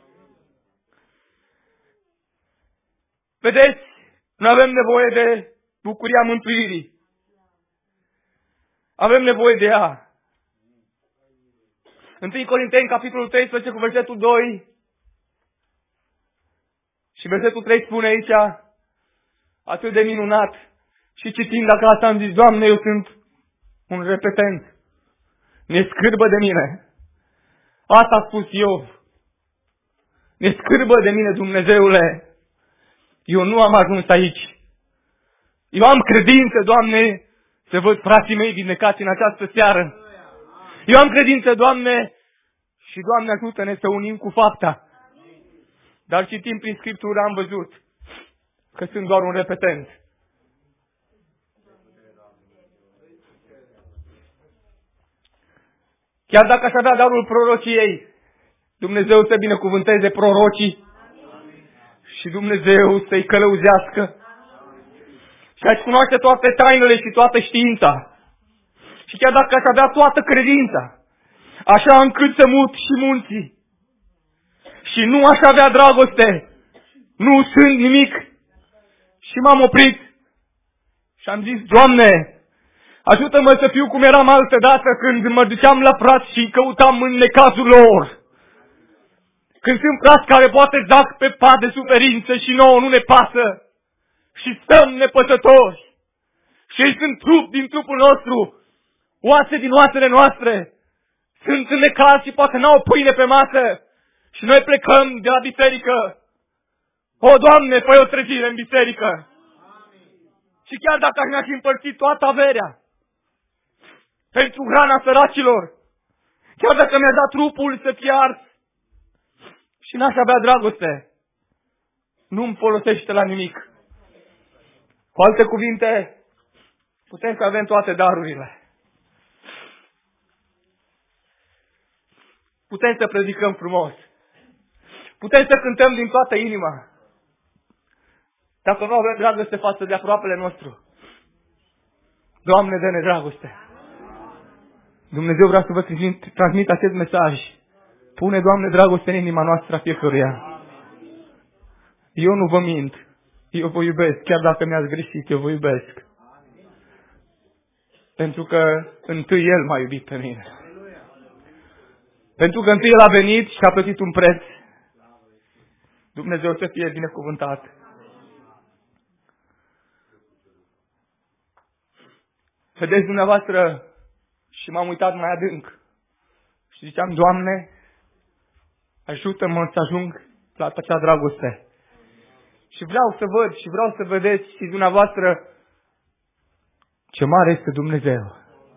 Vedeți, nu avem nevoie de bucuria mântuirii. Avem nevoie de ea. 1 Corinteni, capitolul 13, cu versetul 2 și versetul 3 spune aici, atât de minunat, și citind acasă am zis, Doamne, eu sunt un repetent. Ne scârbă de mine. Asta a spus Iov. Ne scârbă de mine, Dumnezeule. Eu nu am ajuns aici. Eu am credință, Doamne, să văd frații mei vindecați în această seară. Eu am credință, Doamne, și Doamne ajută-ne să unim cu fapta. Dar citim prin Scriptură, am văzut că sunt doar un repetent. Chiar dacă aș avea darul prorociei, Dumnezeu să binecuvânteze prorocii și Dumnezeu să-i călăuzească și aș cunoaște toate tainele și toată știința. Și chiar dacă aș avea toată credința, așa încât să mut și munții, și nu aș avea dragoste, nu sunt nimic. Și m-am oprit și am zis, Doamne, ajută-mă să fiu cum eram altă dată când mă duceam la frați și căutam în necazul lor. Când sunt frați care poate zac pe pat de suferință și nouă nu ne pasă și stăm nepăsători. Și ei sunt trup din trupul nostru, oase din oasele noastre, sunt în necaz și poate n-au pâine pe masă și noi plecăm de la biserică. O, Doamne, fă o trezire în biserică. Și chiar dacă aș mi-aș împărți toată averea pentru hrana săracilor, chiar dacă mi-a dat trupul să fie ars și n-aș avea dragoste, nu-mi folosește la nimic. Cu alte cuvinte, putem să avem toate darurile. Putem să predicăm frumos. Putem să cântăm din toată inima. Dacă nu avem dragoste față de aproapele nostru, Doamne, dă-ne dragoste. Dumnezeu vrea să vă transmit acest mesaj. Pune, Doamne, dragoste în inima noastră a fiecăruia. Eu nu vă mint. Eu vă iubesc. Chiar dacă mi-ați greșit, eu vă iubesc. Pentru că întâi El m-a iubit pe mine. Pentru că întâi El a venit și a plătit un preț. Dumnezeu să fie binecuvântat. Vedeți dumneavoastră, și m-am uitat mai adânc. Și ziceam, Doamne, ajută-mă să ajung la acea dragoste. Și vreau să văd și vreau să vedeți și dumneavoastră ce mare este Dumnezeu.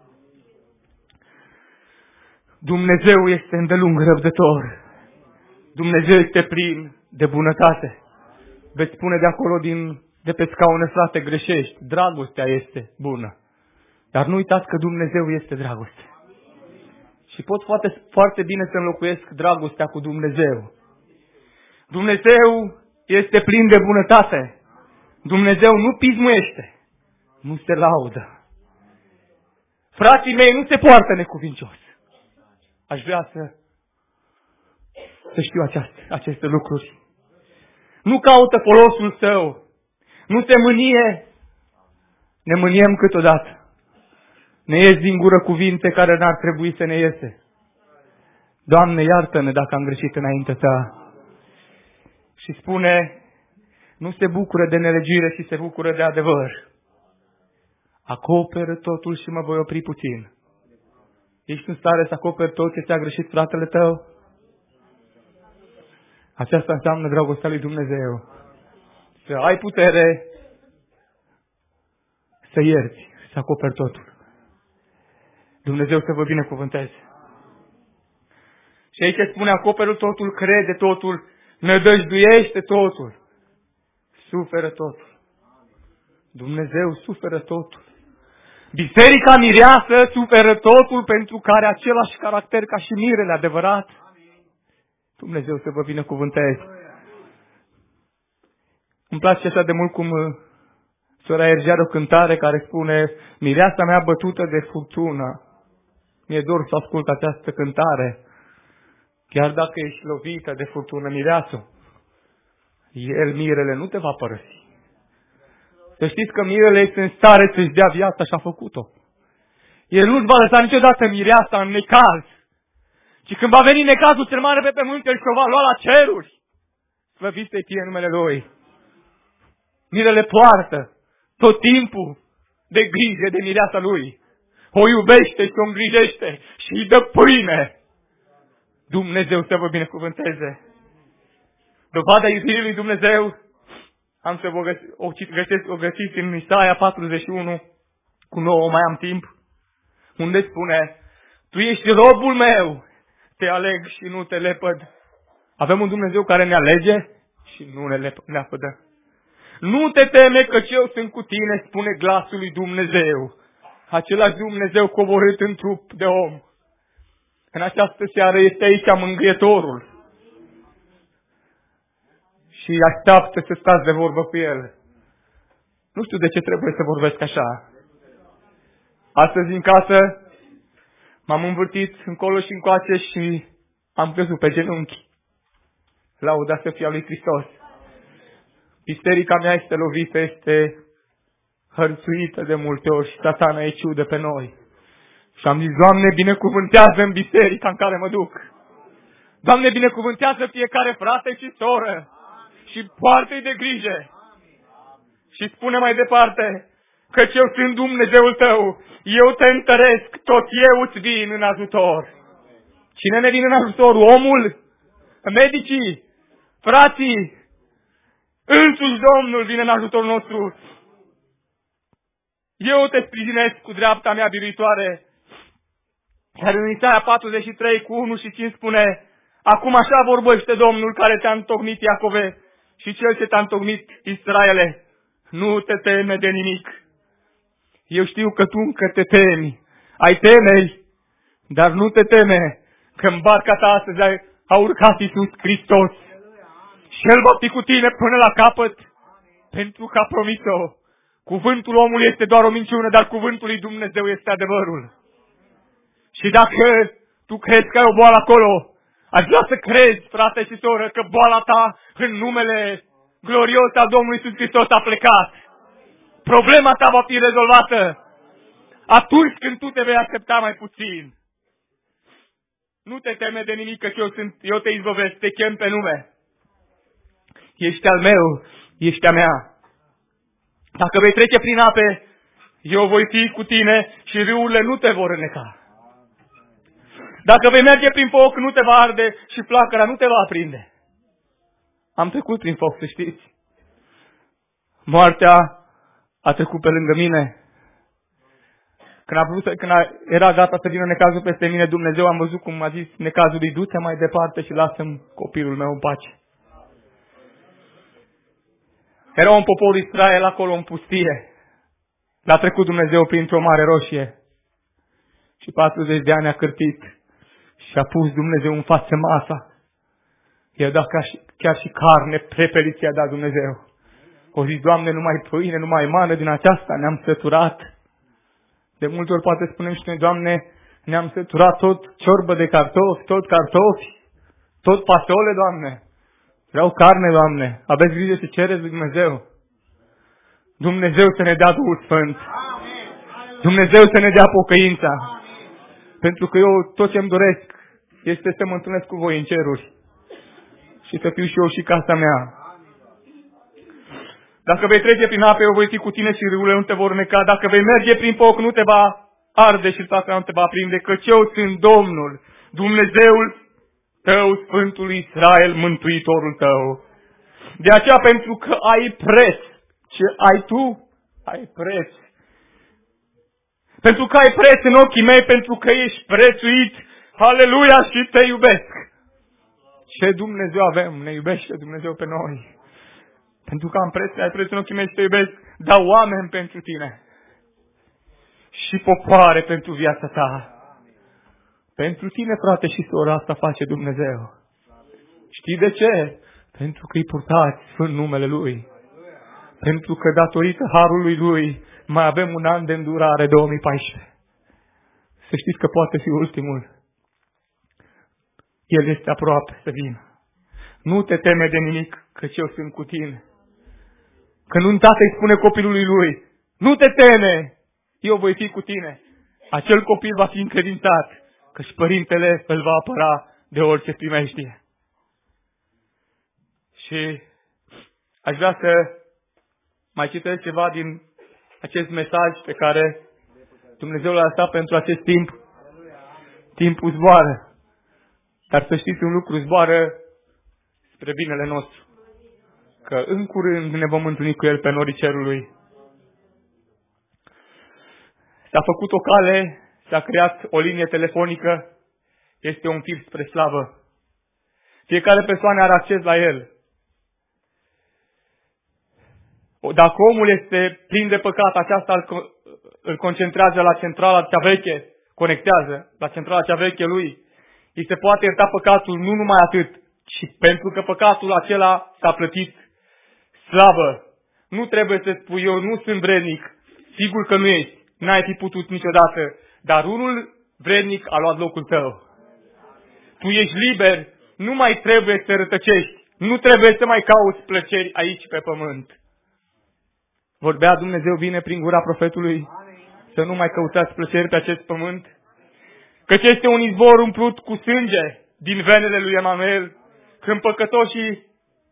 Dumnezeu este îndelung răbdător. Dumnezeu este plin de bunătate. Veți spune de acolo de pe scaune, frate, greșești. Dragostea este bună. Dar nu uitați că Dumnezeu este dragoste. Și pot foarte bine să înlocuiesc dragostea cu Dumnezeu. Dumnezeu este plin de bunătate. Dumnezeu nu pismuiește. Nu se laudă. Frații mei, nu se poartă necuvincios. Aș vrea să știu aceste lucruri. Nu caută folosul său. Nu se mânie. Ne mâniem câteodată. Ne ies din gură cuvinte care n-ar trebui să ne iese. Doamne, iartă-ne dacă am greșit înaintea Ta. Și spune, nu se bucură de nelegire, ci se bucură de adevăr. Acoperă totul și mă voi opri puțin. Ești în stare să acoperi tot ce ți-a greșit fratele tău? Aceasta înseamnă dragostea lui Dumnezeu. Să ai putere să ierți, să acoperi totul. Dumnezeu să vă binecuvânteze. Și aici spune, acoperă totul, crede totul, nădăjduiește totul, suferă totul. Dumnezeu suferă totul. Biserica mireasă suferă totul pentru că are același caracter ca și mirele adevărat. Dumnezeu să vă binecuvânteze. Îmi place așa de mult cum sora Erge are o cântare care spune, mireasa mea bătută de furtună. Mi-e dor să ascult această cântare. Chiar dacă ești lovită de furtună, mireasă, el, mirele, nu te va părăsi. Să știți că mirele este în stare să-și dea viața și a făcut-o. El nu-ți va lăsa niciodată mireasa în necaz. Și când va veni necazul cel mare pe pământ, el și-o va lua la ceruri. Slăvit să fie numele Lui. Mirele poartă tot timpul de grijă de mireasa lui. O iubește și o îngrijește și îi dă pâine. Dumnezeu să vă binecuvânteze. Dovada iubirii lui Dumnezeu, am să o găsiți în Isaia 41, cu 9, mai am timp, unde spune, tu ești robul meu, te aleg și nu te lepăd. Avem un Dumnezeu care ne alege și nu ne lepădă. Nu te teme căci eu sunt cu tine, spune glasul lui Dumnezeu. Același Dumnezeu coborât în trup de om. În această seară este aici mângâietorul. Și așteaptă să stați de vorbă cu El. Nu știu de ce trebuie să vorbesc așa. Astăzi în casă m-am învârtit încolo și încoace și am căzut pe genunchi. Lauda să fie a lui Hristos. Biserica mea este lovită, este hărțuită de multe ori și Satana e ciudă pe noi. Și am zis, Doamne, binecuvântează în biserica în care mă duc. Doamne, binecuvântează fiecare frate și soră și poartă-i de grijă. Și spune mai departe, căci eu sunt Dumnezeul tău, eu te întăresc, tot eu îți vin în ajutor. Cine ne vine în ajutor? Omul? Medicii? Frații? Însuși Domnul vine în ajutorul nostru. Eu te sprijinesc cu dreapta mea biruitoare. Iar în Isaia 43 cu 1 și 5 spune, acum așa vorbește Domnul care te-a întocmit, Iacove, și Cel ce te-a întocmit, Israele. Nu te teme de nimic. Eu știu că tu încă te temi. Ai temeri, dar nu te teme că în barca ta astăzi a urcat Iisus Hristos. Și El va fi cu tine până la capăt, pentru că a promis-o. Cuvântul omului este doar o minciună, dar cuvântul lui Dumnezeu este adevărul. Și dacă tu crezi că ai o boală acolo, aș vrea să crezi, frate și soră, că boala ta în numele glorios al Domnului Iisus Hristos a plecat. Problema ta va fi rezolvată atunci când tu te vei accepta mai puțin. Nu te teme de nimic, că eu te izbăvesc, te chem pe nume. Ești al meu, ești a mea. Dacă vei trece prin ape, eu voi fi cu tine și râurile nu te vor înneca. Dacă vei merge prin foc, nu te va arde și flacăra nu te va aprinde. Am trecut prin foc, să știți. Moartea a trecut pe lângă mine. Când era gata să vină necazul peste mine, Dumnezeu am văzut cum a zis necazului, du-te mai departe și lasă-mi copilul meu în pace. Era un popor Israel acolo în pustie. L-a trecut Dumnezeu printr-o mare roșie. Și 40 de ani a cârtit. Și a pus Dumnezeu în față masa. I-a dat chiar și carne prepeliți i-a dat Dumnezeu. O zis, Doamne, numai pâine, numai mană din aceasta, ne-am săturat. De multe ori poate spunem și noi, Doamne, ne-am săturat tot ciorbă de cartofi, tot cartofi, tot fasole, Doamne. Vreau carne, Doamne. Aveți grijă să cereți lui Dumnezeu. Dumnezeu să ne dea Duhul Sfânt. Dumnezeu să ne dea pocăința. Pentru că eu tot ce îmi doresc este să mă întâlnesc cu voi în ceruri. Și și să fiu și eu și casa mea. Dacă vei trece prin apă, eu voi fi cu tine și râurile nu te vor neca. Dacă vei merge prin foc, nu te va arde și sacra nu te va aprinde, căci eu sunt Domnul, Dumnezeul tău, Sfântul Israel, Mântuitorul tău. De aceea, pentru că ai preț, ce ai tu? Ai preț. Pentru că ai preț în ochii mei, pentru că ești prețuit, aleluia, și te iubesc. Ce Dumnezeu avem? Ne iubește Dumnezeu pe noi. Pentru că am preț, ai preț în ochii mei și te iubesc, dau oameni pentru tine. Și popoare pentru viața ta. Pentru tine, frate și soră, asta face Dumnezeu. Știi de ce? Pentru că îi purtați sfânt numele Lui. Pentru că datorită harului Lui mai avem un an de îndurare 2014. Să știți că poate fi ultimul. El este aproape să vină. Nu te teme de nimic, căci eu sunt cu tine. Când un tată îi spune copilului lui, nu te teme, eu voi fi cu tine. Acel copil va fi încredințat, căci părintele îl va apăra de orice primejdie. Și aș vrea să mai citesc ceva din acest mesaj pe care Dumnezeu l-a lăsat pentru acest timp. Timpul zboară. Dar să știți un lucru, zboară spre binele nostru. Că în curând ne vom întâlni cu El pe norii cerului. S-a făcut o cale, s-a creat o linie telefonică, este un fir spre slavă. Fiecare persoană are acces la el. Dacă omul este plin de păcat, aceasta îl concentrează la centrala cea veche, conectează la centrala cea veche lui. Îi se poate ierta păcatul, nu numai atât, ci pentru că păcatul acela s-a plătit. Slavă! Nu trebuie să spui, eu nu sunt vrednic. Sigur că nu ești. N-ai fi putut niciodată. Dar unul vrednic a luat locul tău. Tu ești liber. Nu mai trebuie să rătăcești. Nu trebuie să mai cauți plăceri aici pe pământ. Vorbea Dumnezeu bine prin gura profetului. Să nu mai căutați plăceri pe acest pământ. Căci este un izvor umplut cu sânge din venele lui Emanuel. Când păcătoșii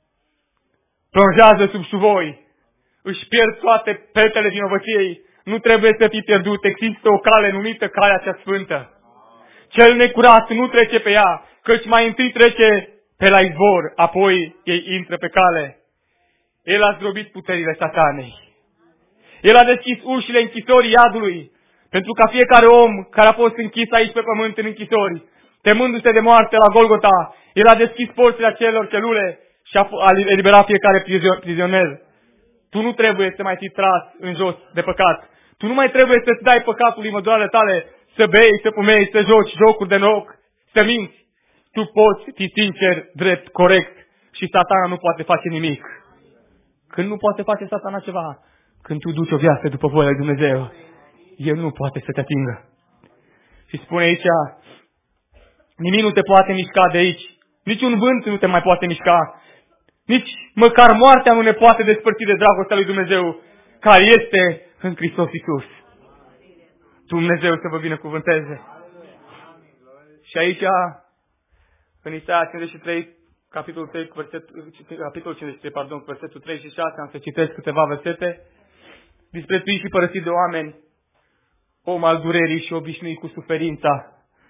plonjează sub șuvoi, își pierd toate petele vinovăției, nu trebuie să fii pierdut, există o cale numită calea cea sfântă. Cel necurat nu trece pe ea, căci mai întâi trece pe la izvor, apoi ei intră pe cale. El a zdrobit puterile satanei. El a deschis ușile închisorii iadului, pentru ca fiecare om care a fost închis aici pe pământ în închisori, temându-se de moarte la Golgota, El a deschis porțile acelor celule și a eliberat fiecare prizonier. Tu nu trebuie să mai fii tras în jos de păcat. Tu nu mai trebuie să-ți dai păcatul imădoarele tale, să bei, să fumezi, să joci jocuri de noroc, să minți. Tu poți fi sincer, drept, corect și satana nu poate face nimic. Când nu poate face satana ceva? Când tu duci o viață după voia lui Dumnezeu, El nu poate să te atingă. Și spune aici, nimic nu te poate mișca de aici. Niciun vânt nu te mai poate mișca. Nici măcar moartea nu ne poate despărți de dragostea lui Dumnezeu, care este în Hristos Iisus. Dumnezeu să vă binecuvânteze. Și aici, în Isaia 53, capitolul 53, versetul 3 și 6, am să citesc câteva versete, disprețuit și părăsit de oameni, om al durerii și obișnuit cu suferința.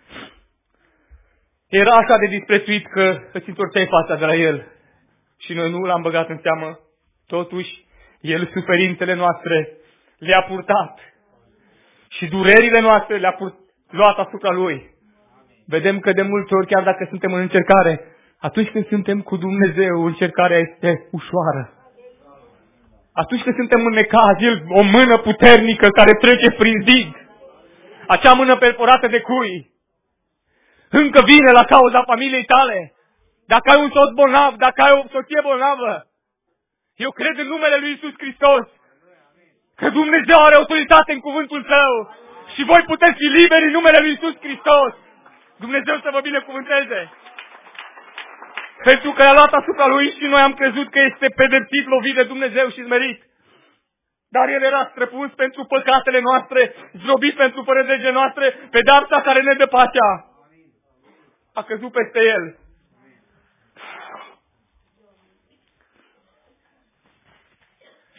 Era așa de disprețuit că îți întorceai fața de la El. Și noi nu l-am băgat în seamă. Totuși, El suferințele noastre le-a purtat. Și durerile noastre le-a luat asupra Lui. Vedem că de multe ori, chiar dacă suntem în încercare, atunci când suntem cu Dumnezeu, încercarea este ușoară. Atunci când suntem în necaz, El, o mână puternică care trece prin zid, acea mână perforată de cui, încă vine la cauza familiei tale. Dacă ai un soț bolnav, dacă ai o soție bolnavă, eu cred în numele Lui Iisus Hristos că Dumnezeu are autoritate în cuvântul Său și voi puteți fi liberi în numele Lui Iisus Hristos. Dumnezeu să vă binecuvânteze. Pentru că i-a luat asupra Lui și noi am crezut că este pedepsit, lovit de Dumnezeu și smerit. Dar El era străpuns pentru păcatele noastre, zdrobit pentru părădegile noastre, pedeapsa care ne dă pacea a căzut peste El.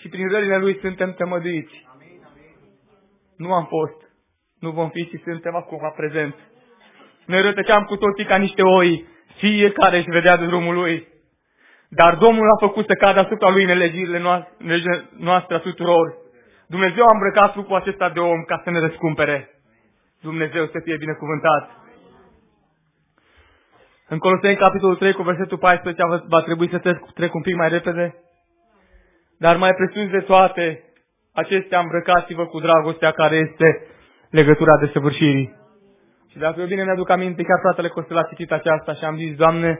și prin rările Lui suntem tămăduiți. Nu am fost, nu vom fi și suntem acum prezenți. Noi rătăceam cu toții ca niște oi, fiecare își vedea de drumul lui. Dar Domnul a făcut să cadă asupra Lui nelegirile noastre a tuturor. Dumnezeu a îmbrăcat trupul acesta de om ca să ne răscumpere. Dumnezeu să fie binecuvântat. În Coloseni, capitolul 3, cu versetul 14, va trebui să trec un pic mai repede. Dar mai presus de toate acestea, îmbrăcați-vă cu dragostea care este legătura desăvârșirii. Și dacă eu bine mi-aduc aminte, chiar fratele Costel a citit aceasta și am zis, Doamne,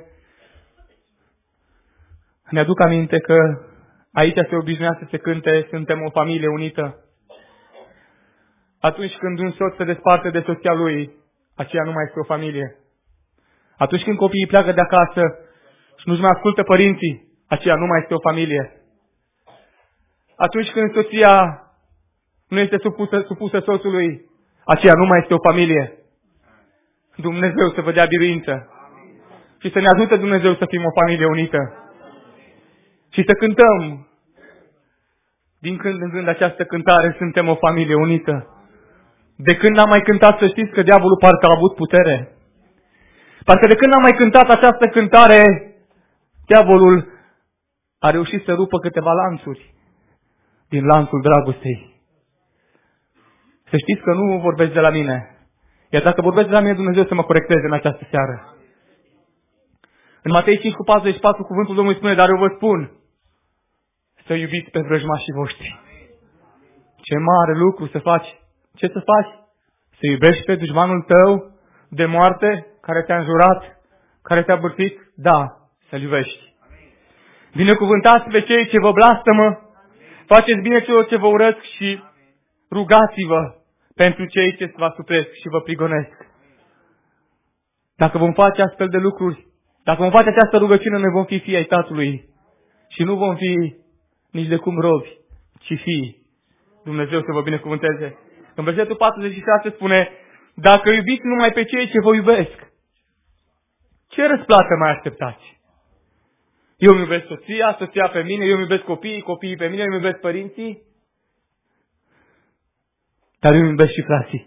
mi-aduc aminte că aici se obișnuia să se cânte, suntem o familie unită. Atunci când un soț se desparte de soția lui, aceea nu mai este o familie. Atunci când copiii pleacă de acasă și nu-și mai ascultă părinții, aceea nu mai este o familie. Atunci când soția nu este supusă soțului, aceea nu mai este o familie. Dumnezeu să vă dea biruință și să ne ajute Dumnezeu să fim o familie unită. Și să cântăm din când în când această cântare, suntem o familie unită. De când n-am mai cântat, să știți că diavolul parcă a avut putere. Parcă de când n-am mai cântat această cântare, diavolul a reușit să rupă câteva lanțuri din lanțul dragostei. Să știți că nu vorbesc de la mine. Iar dacă vorbesc de la mine, Dumnezeu să mă corecteze în această seară. În Matei 5:44, cuvântul Domnului spune, dar eu vă spun, să iubiți pe vrăjmașii voștri. Ce mare lucru să faci. Ce să faci? Să iubești pe dușmanul tău de moarte, care te-a înjurat, care te-a bârfit? Da, să-l iubești. Binecuvântați pe cei ce vă blastămă, faceți bine celor ce vă urăsc și rugați-vă pentru cei ce vă supresc și vă prigonesc. Dacă vom face astfel de lucruri, dacă vom face această rugăciune, noi vom fi fii ai Tatălui și nu vom fi nici de cum robi, ci fii. Dumnezeu să vă binecuvânteze. În versetul 46 spune, dacă iubiți numai pe cei ce vă iubesc, ce răsplată mai așteptați? Eu îmi iubesc soția, soția pe mine, eu îmi iubesc copiii, copiii pe mine, eu îmi iubesc părinții, dar eu îmi iubesc și frații.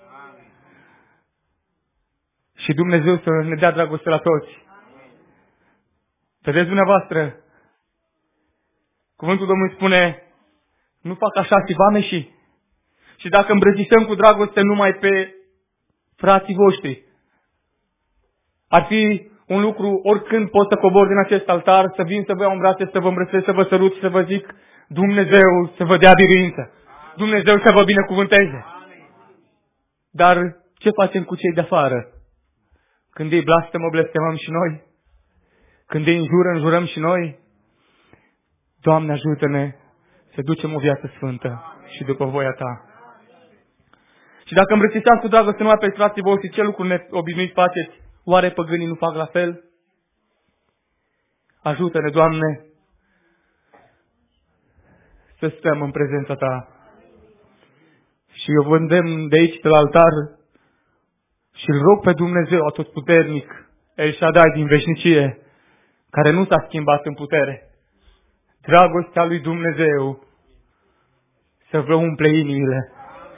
Și Dumnezeu să ne dea dragoste la toți. Vedeți dumneavoastră, cuvântul Domnului spune, nu fac așa și vameșii. Și dacă îmbrățișăm cu dragoste numai pe frații voștri, ar fi un lucru, oricând pot să cobor din acest altar, să vin să vă iau în brațe, să vă îmbrățesc, să vă sărut și să vă zic, Dumnezeu să vă dea biruință. Dumnezeu să vă binecuvânteze. Dar ce facem cu cei de afară? Când ei blastămă, blestemăm și noi? Când ei înjură, înjurăm și noi? Doamne, ajută-ne să ducem o viață sfântă și după voia Ta. Și dacă îmbrățișați cu dragoste numai pe frații voștri, ce lucruri neobișnuiți faceți? Oare păgânii nu fac la fel? Ajută-ne, Doamne, să stăm în prezența Ta. Și eu vă îndemn de aici, de la altar, și îl rog pe Dumnezeu atotputernic, El Shaddai din veșnicie, care nu s-a schimbat în putere. Dragostea lui Dumnezeu să vă umple inimile.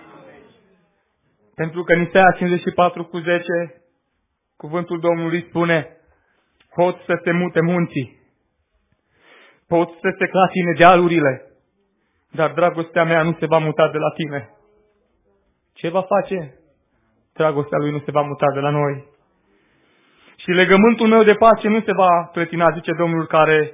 Pentru că în Isaia 54:10, cuvântul Domnului spune, pot să se mute munții, pot să se clatine dealurile, dar dragostea mea nu se va muta de la tine. Ce va face? Dragostea lui nu se va muta de la noi. Și legământul meu de pace nu se va clătina, zice Domnul, care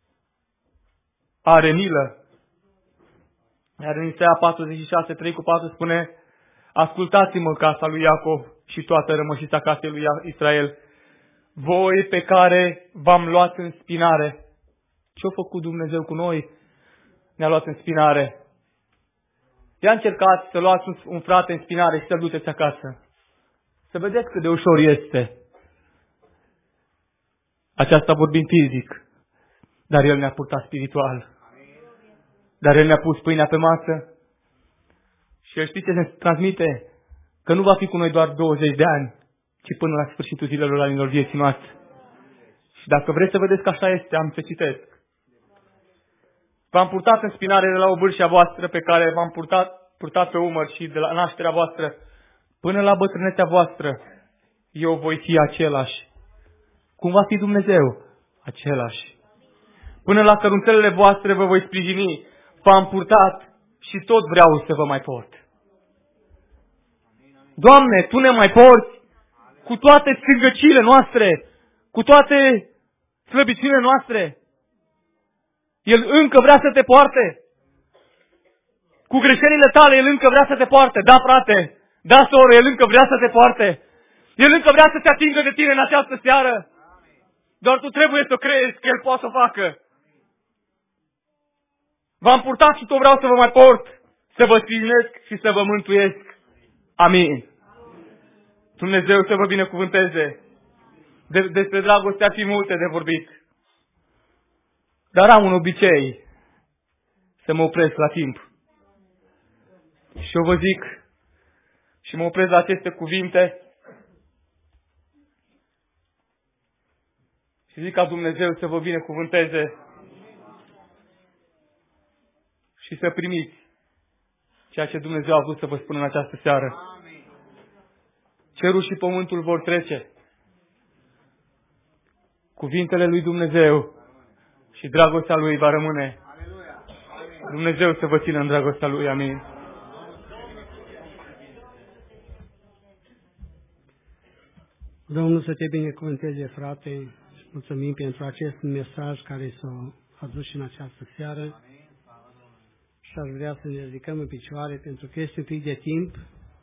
are milă. Iar în Isaia 46:3-4 spune, ascultați-mă, casa lui Iacov și toată rămășița casei lui Israel, voi pe care v-am luat în spinare. Ce-a făcut Dumnezeu cu noi? Ne-a luat în spinare. Ia încercați să luați un frate în spinare și să-l duceți acasă. Să vedeți cât de ușor este. Aceasta vorbind fizic, dar El ne-a purtat spiritual. Dar El ne-a pus pâinea pe masă. Și El știți ce ne transmite? Că nu va fi cu noi doar 20 de ani, ci până la sfârșitul zilelor anilor vieții noastre. Și dacă vreți să vedeți că așa este, am să citesc. V-am purtat în spinare de la obârșia voastră pe care v-am purtat pe umăr și de la nașterea voastră până la bătrânețea voastră. Eu voi fi același. Cum va fi Dumnezeu? Același. Până la cărunțelele voastre vă voi sprijini. V-am purtat și tot vreau să vă mai port. Doamne, Tu ne mai porți cu toate strigăciile noastre, cu toate slăbiciunile noastre. El încă vrea să te poarte. Cu greșelile tale, El încă vrea să te poarte. Da, frate, da, soră, El încă vrea să te poarte. El încă vrea să te atingă de tine în această seară. Doar tu trebuie să crezi că El poate să o facă. V-am purtat și tot vreau să vă mai port, să vă sprijinesc și să vă mântuiesc. Amin. Dumnezeu să vă binecuvânteze. Despre dragoste ar fi multe de vorbit. Dar am un obicei să mă opresc la timp. Și eu vă zic și mă opresc la aceste cuvinte și zic ca Dumnezeu să vă binecuvânteze și să primiți ceea ce Dumnezeu a vrut să vă spună în această seară. Cerul și pământul vor trece. Cuvintele lui Dumnezeu și dragostea Lui va rămâne. Dumnezeu să vă țină în dragostea Lui. Amin. Domnul să te binecuvânteze, frate. Mulțumim pentru acest mesaj care s-a adus și în această seară. Și aș vrea să ne ridicăm în picioare pentru că este un pic de timp.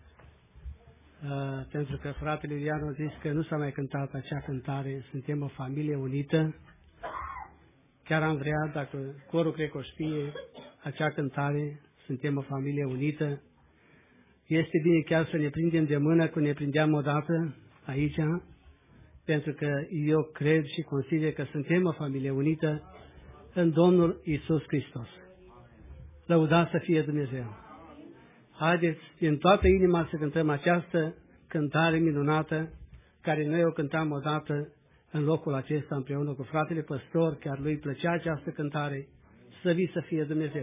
Pentru că fratele Ilian a zis că nu s-a mai cântat acea cântare, suntem o familie unită. Chiar am vrea, dacă corul cred că o știe, acea cântare, suntem o familie unită. Este bine chiar să ne prindem de mână cum ne prindeam odată aici, pentru că eu cred și consider că suntem o familie unită în Domnul Iisus Hristos. Lăudați să fie Dumnezeu! Haideți din toată inima să cântăm această cântare minunată, care noi o cântam odată în locul acesta împreună cu fratele păstor, chiar lui plăcea această cântare, slăvit să fie Dumnezeu!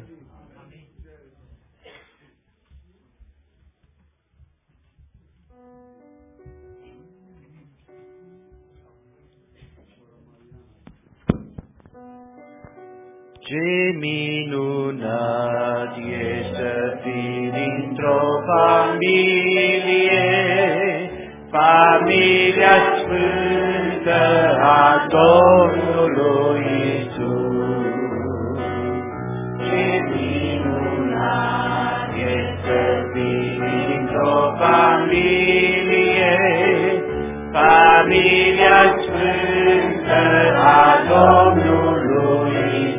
Ce minunat e să fii dintr-o familie, familia sfântă a Domnului Iisus. Ce minunat e să fii dintr-o familie, familia sfântă a Domnului Iisus.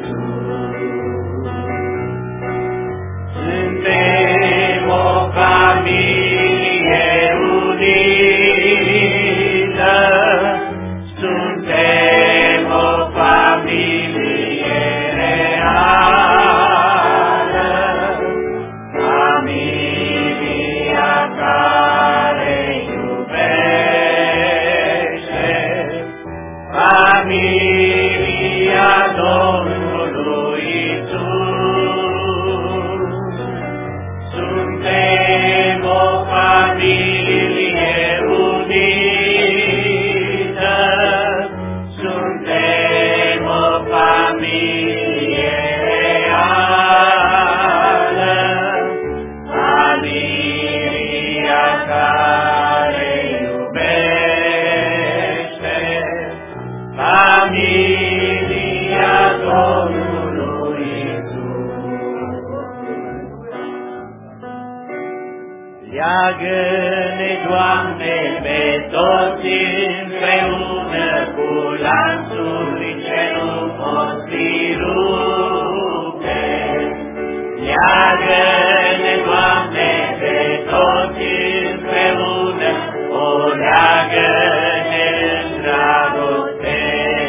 Suntem o familie unită, suntem o familie reală, familia care iubește, familia Domnului Iisus. Suntem o familie unită, suntem o familie reală, familia care iubește, familia Domnului Iisus. Leagă-ne, Doamne, pe toți împreună cu lanțuri ce nu pot fi rupte. Leagă-ne, Doamne, pe toți împreună, o leagă-ne în dragoste.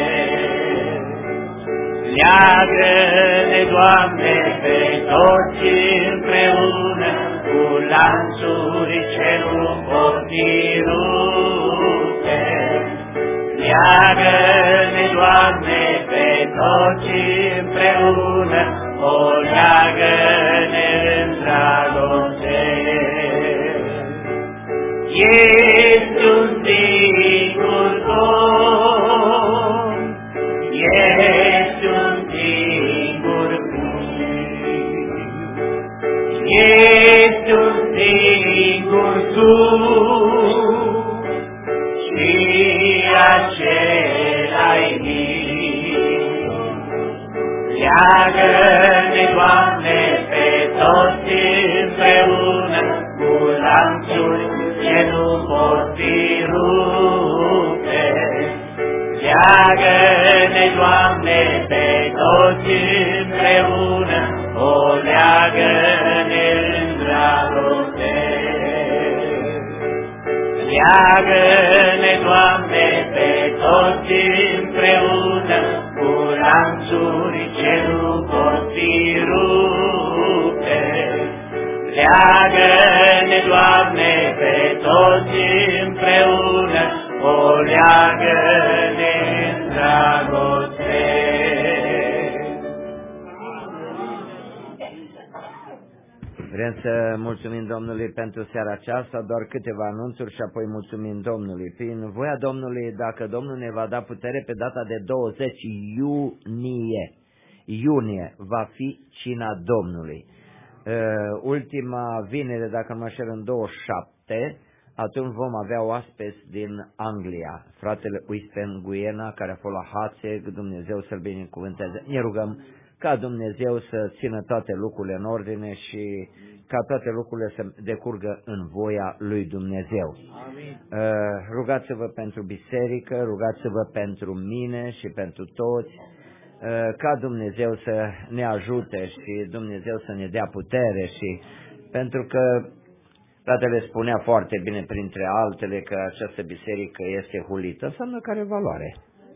Leagă-ne, Doamne, pe toți împreună cu lanțuri ce nu pot fi rupte. Leagă-ne, Doamne, pe toți împreună, o leagă-ne în dragoste. Ești un singur Domn, ești un singur Fiu, ești un singur Duh și acela-i viu. Leagă-ne, Doamne, pe toți împreună cu lanțuri ce nu pot fi rupte. Leagă-ne, Doamne, pe toți împreună, o leagă-ne în dragoste. Leagă-ne, Doamne, pe toți împreună cu lanțuri ce nu pot fi rupte. Leagă-ne, Doamne, pe toți împreună, o leagă-ne în dragoste. Vrem să mulțumim Domnului pentru seara aceasta, doar câteva anunțuri și apoi mulțumim Domnului. Prin voia Domnului, dacă Domnul ne va da putere, pe data de 20 iunie va fi cina Domnului. Ultima vinere, dacă nu mă înșel, în 27, atunci vom avea oaspeți din Anglia, fratele Uispen Guiena, care a fost la Hațeg, Dumnezeu să-l binecuvânteze. Ne rugăm ca Dumnezeu să țină toate lucrurile în ordine și ca toate lucrurile să decurgă în voia lui Dumnezeu. Amin. Rugați-vă pentru biserică, rugați-vă pentru mine și pentru toți, ca Dumnezeu să ne ajute și Dumnezeu să ne dea putere, și pentru că fratele spunea foarte bine, printre altele, că această biserică este hulită, înseamnă că are valoare.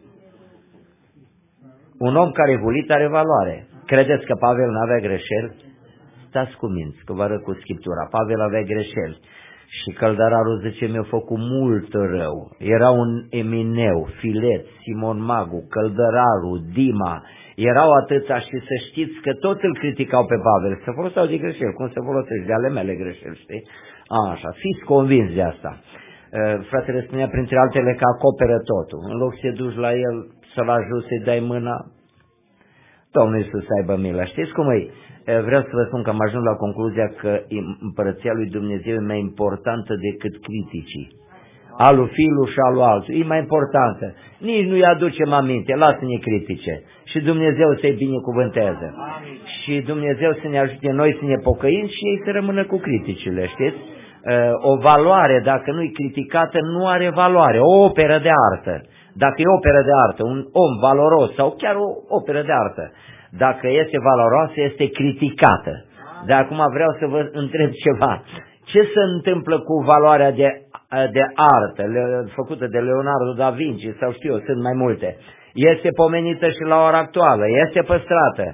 Un om care e hulit are valoare. Credeți că Pavel n-avea greșeli? Stați cuminți, că vă arăt cu Scriptura. Pavel avea greșeli. Și căldararul zice, mi-a făcut mult rău. Era un Emineu, Filet, Simon Magu, căldararul, Dima. Erau atâția și să știți că toți îl criticau pe Pavel. Se foloseau de greșeli, cum se folosește de ale mele greșeli, știi? Așa, fiți convinși de asta. Fratele spunea printre altele că acoperă totul. În loc să te duci la el, să-l ajuți, să-i dai mâna, Domnul Iisus să aibă milă. Știți cum e? Vreau să vă spun că am ajuns la concluzia că împărăția lui Dumnezeu e mai importantă decât criticii. Alu filul și alu altul. E mai importantă. Nici nu-i aducem aminte. Lasă-ne critice. Și Dumnezeu să-i binecuvânteze. Și Dumnezeu să ne ajute noi să ne pocăim și ei să rămână cu criticile, știți? O valoare, dacă nu-i criticată, nu are valoare. O operă de artă. Dacă e operă de artă, un om valoros sau chiar o operă de artă, dacă este valoroasă, este criticată. Dar acum vreau să vă întreb ceva. Ce se întâmplă cu valoarea de artă făcută de Leonardo da Vinci sau știu eu, sunt mai multe? Este pomenită și la ora actuală, este păstrată,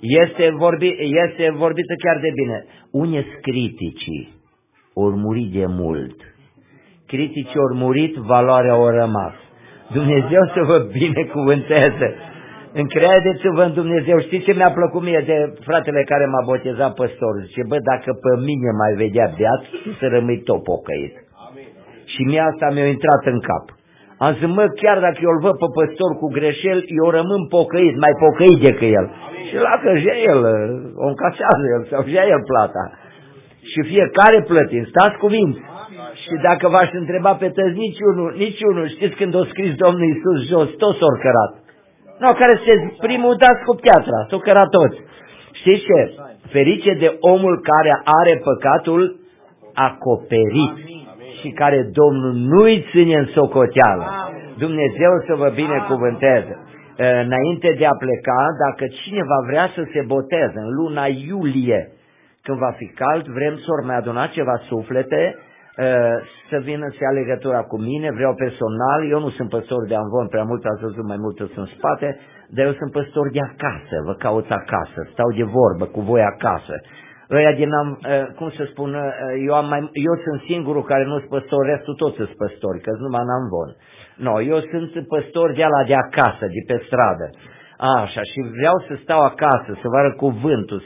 este vorbită chiar de bine. Unii criticii ori murit de mult. Criticii ori murit, valoarea o rămas. Dumnezeu să vă binecuvânteze. Încredeți-vă în Dumnezeu. Știți ce mi-a plăcut mie de fratele care m-a botezat păstor? Zice, bă, dacă pe mine mai vedea beat, să rămâi tot pocăit. Și mie asta mi-a intrat în cap. Am zis, mă, chiar dacă eu îl văd pe păstor cu greșeli, eu rămân pocăit, mai pocăit decât el. Și dacă și el o încasează el sau și el plata. Și fiecare plătim, stați cuminți. Și dacă v-aș întreba pe tăzi, niciunul, știți când a scris Domnul Iisus jos, toți s-au cărat. Nu, care se primul dați cu piatra, s-au cărat toți. Știți ce? Ferice de omul care are păcatul acoperit și care Domnul nu-i ține în socoteală. Dumnezeu să vă binecuvânteze. Înainte de a pleca, dacă cineva vrea să se boteze în luna iulie, când va fi cald, vrem să ori mai aduna ceva suflete, să vină să ia legătura cu mine, vreau personal, eu nu sunt păstor de Amvon, prea mult ați văzut, mai mult sunt în spate, dar eu sunt păstor de acasă, vă caut acasă, stau de vorbă cu voi acasă. Ăia din, cum să spun, eu sunt singurul care nu sunt păstor, restul toți sunt păstori, că numai în Amvon. No, eu sunt păstor de ala de acasă, de pe stradă. Așa, și vreau să stau acasă, să vă arăt cuvântul,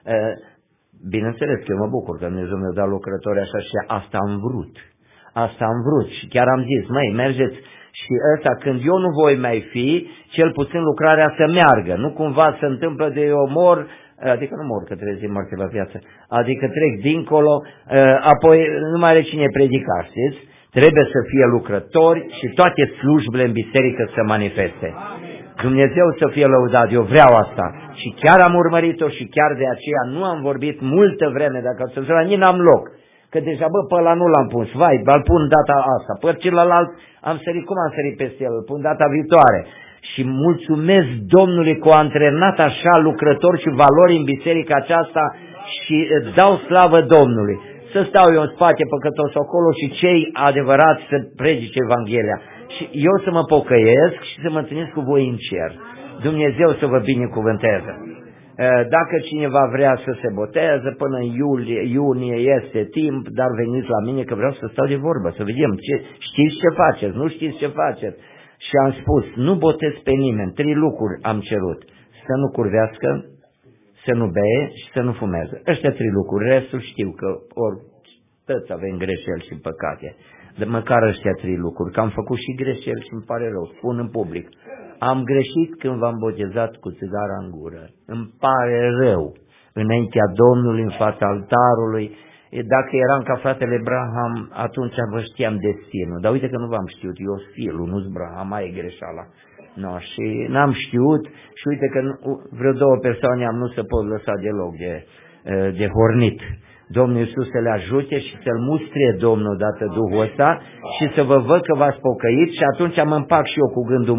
bineînțeles că eu mă bucur că Dumnezeu mi-a dat lucrători așa și asta am vrut. Asta am vrut și chiar am zis, măi, mergeți și ăsta, când eu nu voi mai fi, cel puțin lucrarea să meargă, nu cumva se întâmplă de eu mor, adică nu mor că trezi moarte la viață, adică trec dincolo, apoi nu mai are cine predica, știți? Trebuie să fie lucrători și toate slujbele în biserică să manifeste. Dumnezeu să fie lăudat, eu vreau asta. Și chiar am urmărit-o și chiar de aceea nu am vorbit multă vreme, dacă să la nici n-am loc. Că deja, pe ăla nu l-am pus, vai, îl pun data asta, pe celălalt am sărit, cum am sărit peste el, îl pun data viitoare. Și mulțumesc Domnului că a antrenat așa lucrători și valori în biserica aceasta și dau slavă Domnului. Să stau eu în spate păcătos acolo și cei adevărați să predice Evanghelia. Și eu să mă pocăiesc și să mă întâlnesc cu voi în cer. Dumnezeu să vă binecuvânteze. Dacă cineva vrea să se boteze, până în iunie este timp, dar veniți la mine că vreau să stau de vorbă, să vedem știți ce faceți, nu știți ce faceți. Și am spus, nu botez pe nimeni, 3 lucruri am cerut. Să nu curvească, să nu bee și să nu fumeze. Ăștia 3 lucruri, restul știu că ori toți avem greșeli și păcate. Dar măcar ăștia 3 lucruri, că am făcut și greșeli și îmi pare rău, spun în public. Am greșit când v-am botezat cu țigara în gură. Îmi pare rău. Înaintea Domnului, în fața altarului. Dacă eram ca fratele Braham, atunci vă știam destinul. Dar uite că nu v-am știut. Eu sunt filul, nu-s Braham, mai e greșeala. No, și n-am știut și uite că vreo 2 persoane am nu se pot lăsa deloc de hornit. Domnul Iisus să le ajute și să-l mustrie Domnul odată Duhul ăsta și să vă văd că v-ați pocăit și atunci mă împac și eu cu gândul,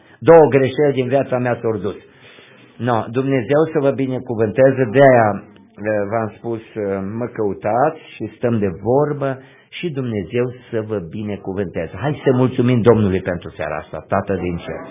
2 greșeli din viața mea s-au dus. No, Dumnezeu să vă binecuvânteze, de-aia v-am spus, mă căutați și stăm de vorbă și Dumnezeu să vă binecuvânteze. Hai să mulțumim Domnului pentru seara asta, Tată din cer.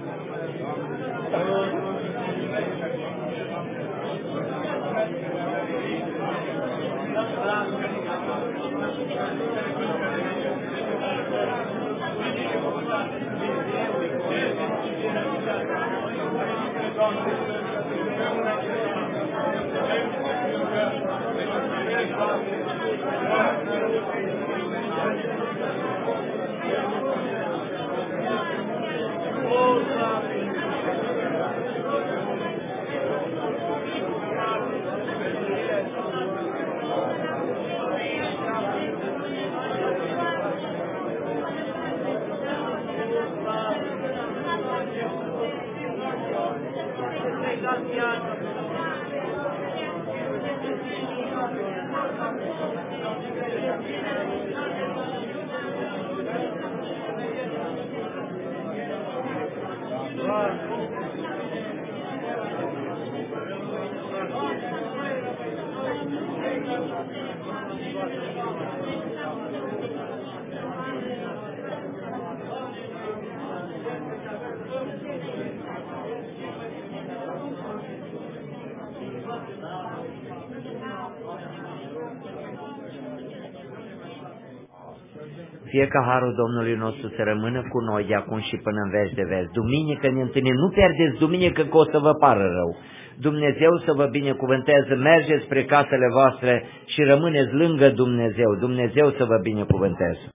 Fie ca harul Domnului nostru să rămână cu noi de acum și până în veci de veci. Duminică ne întâlnim, nu pierdeți duminică că o să vă pară rău. Dumnezeu să vă binecuvânteze, mergeți spre casele voastre și rămâneți lângă Dumnezeu. Dumnezeu să vă binecuvânteze.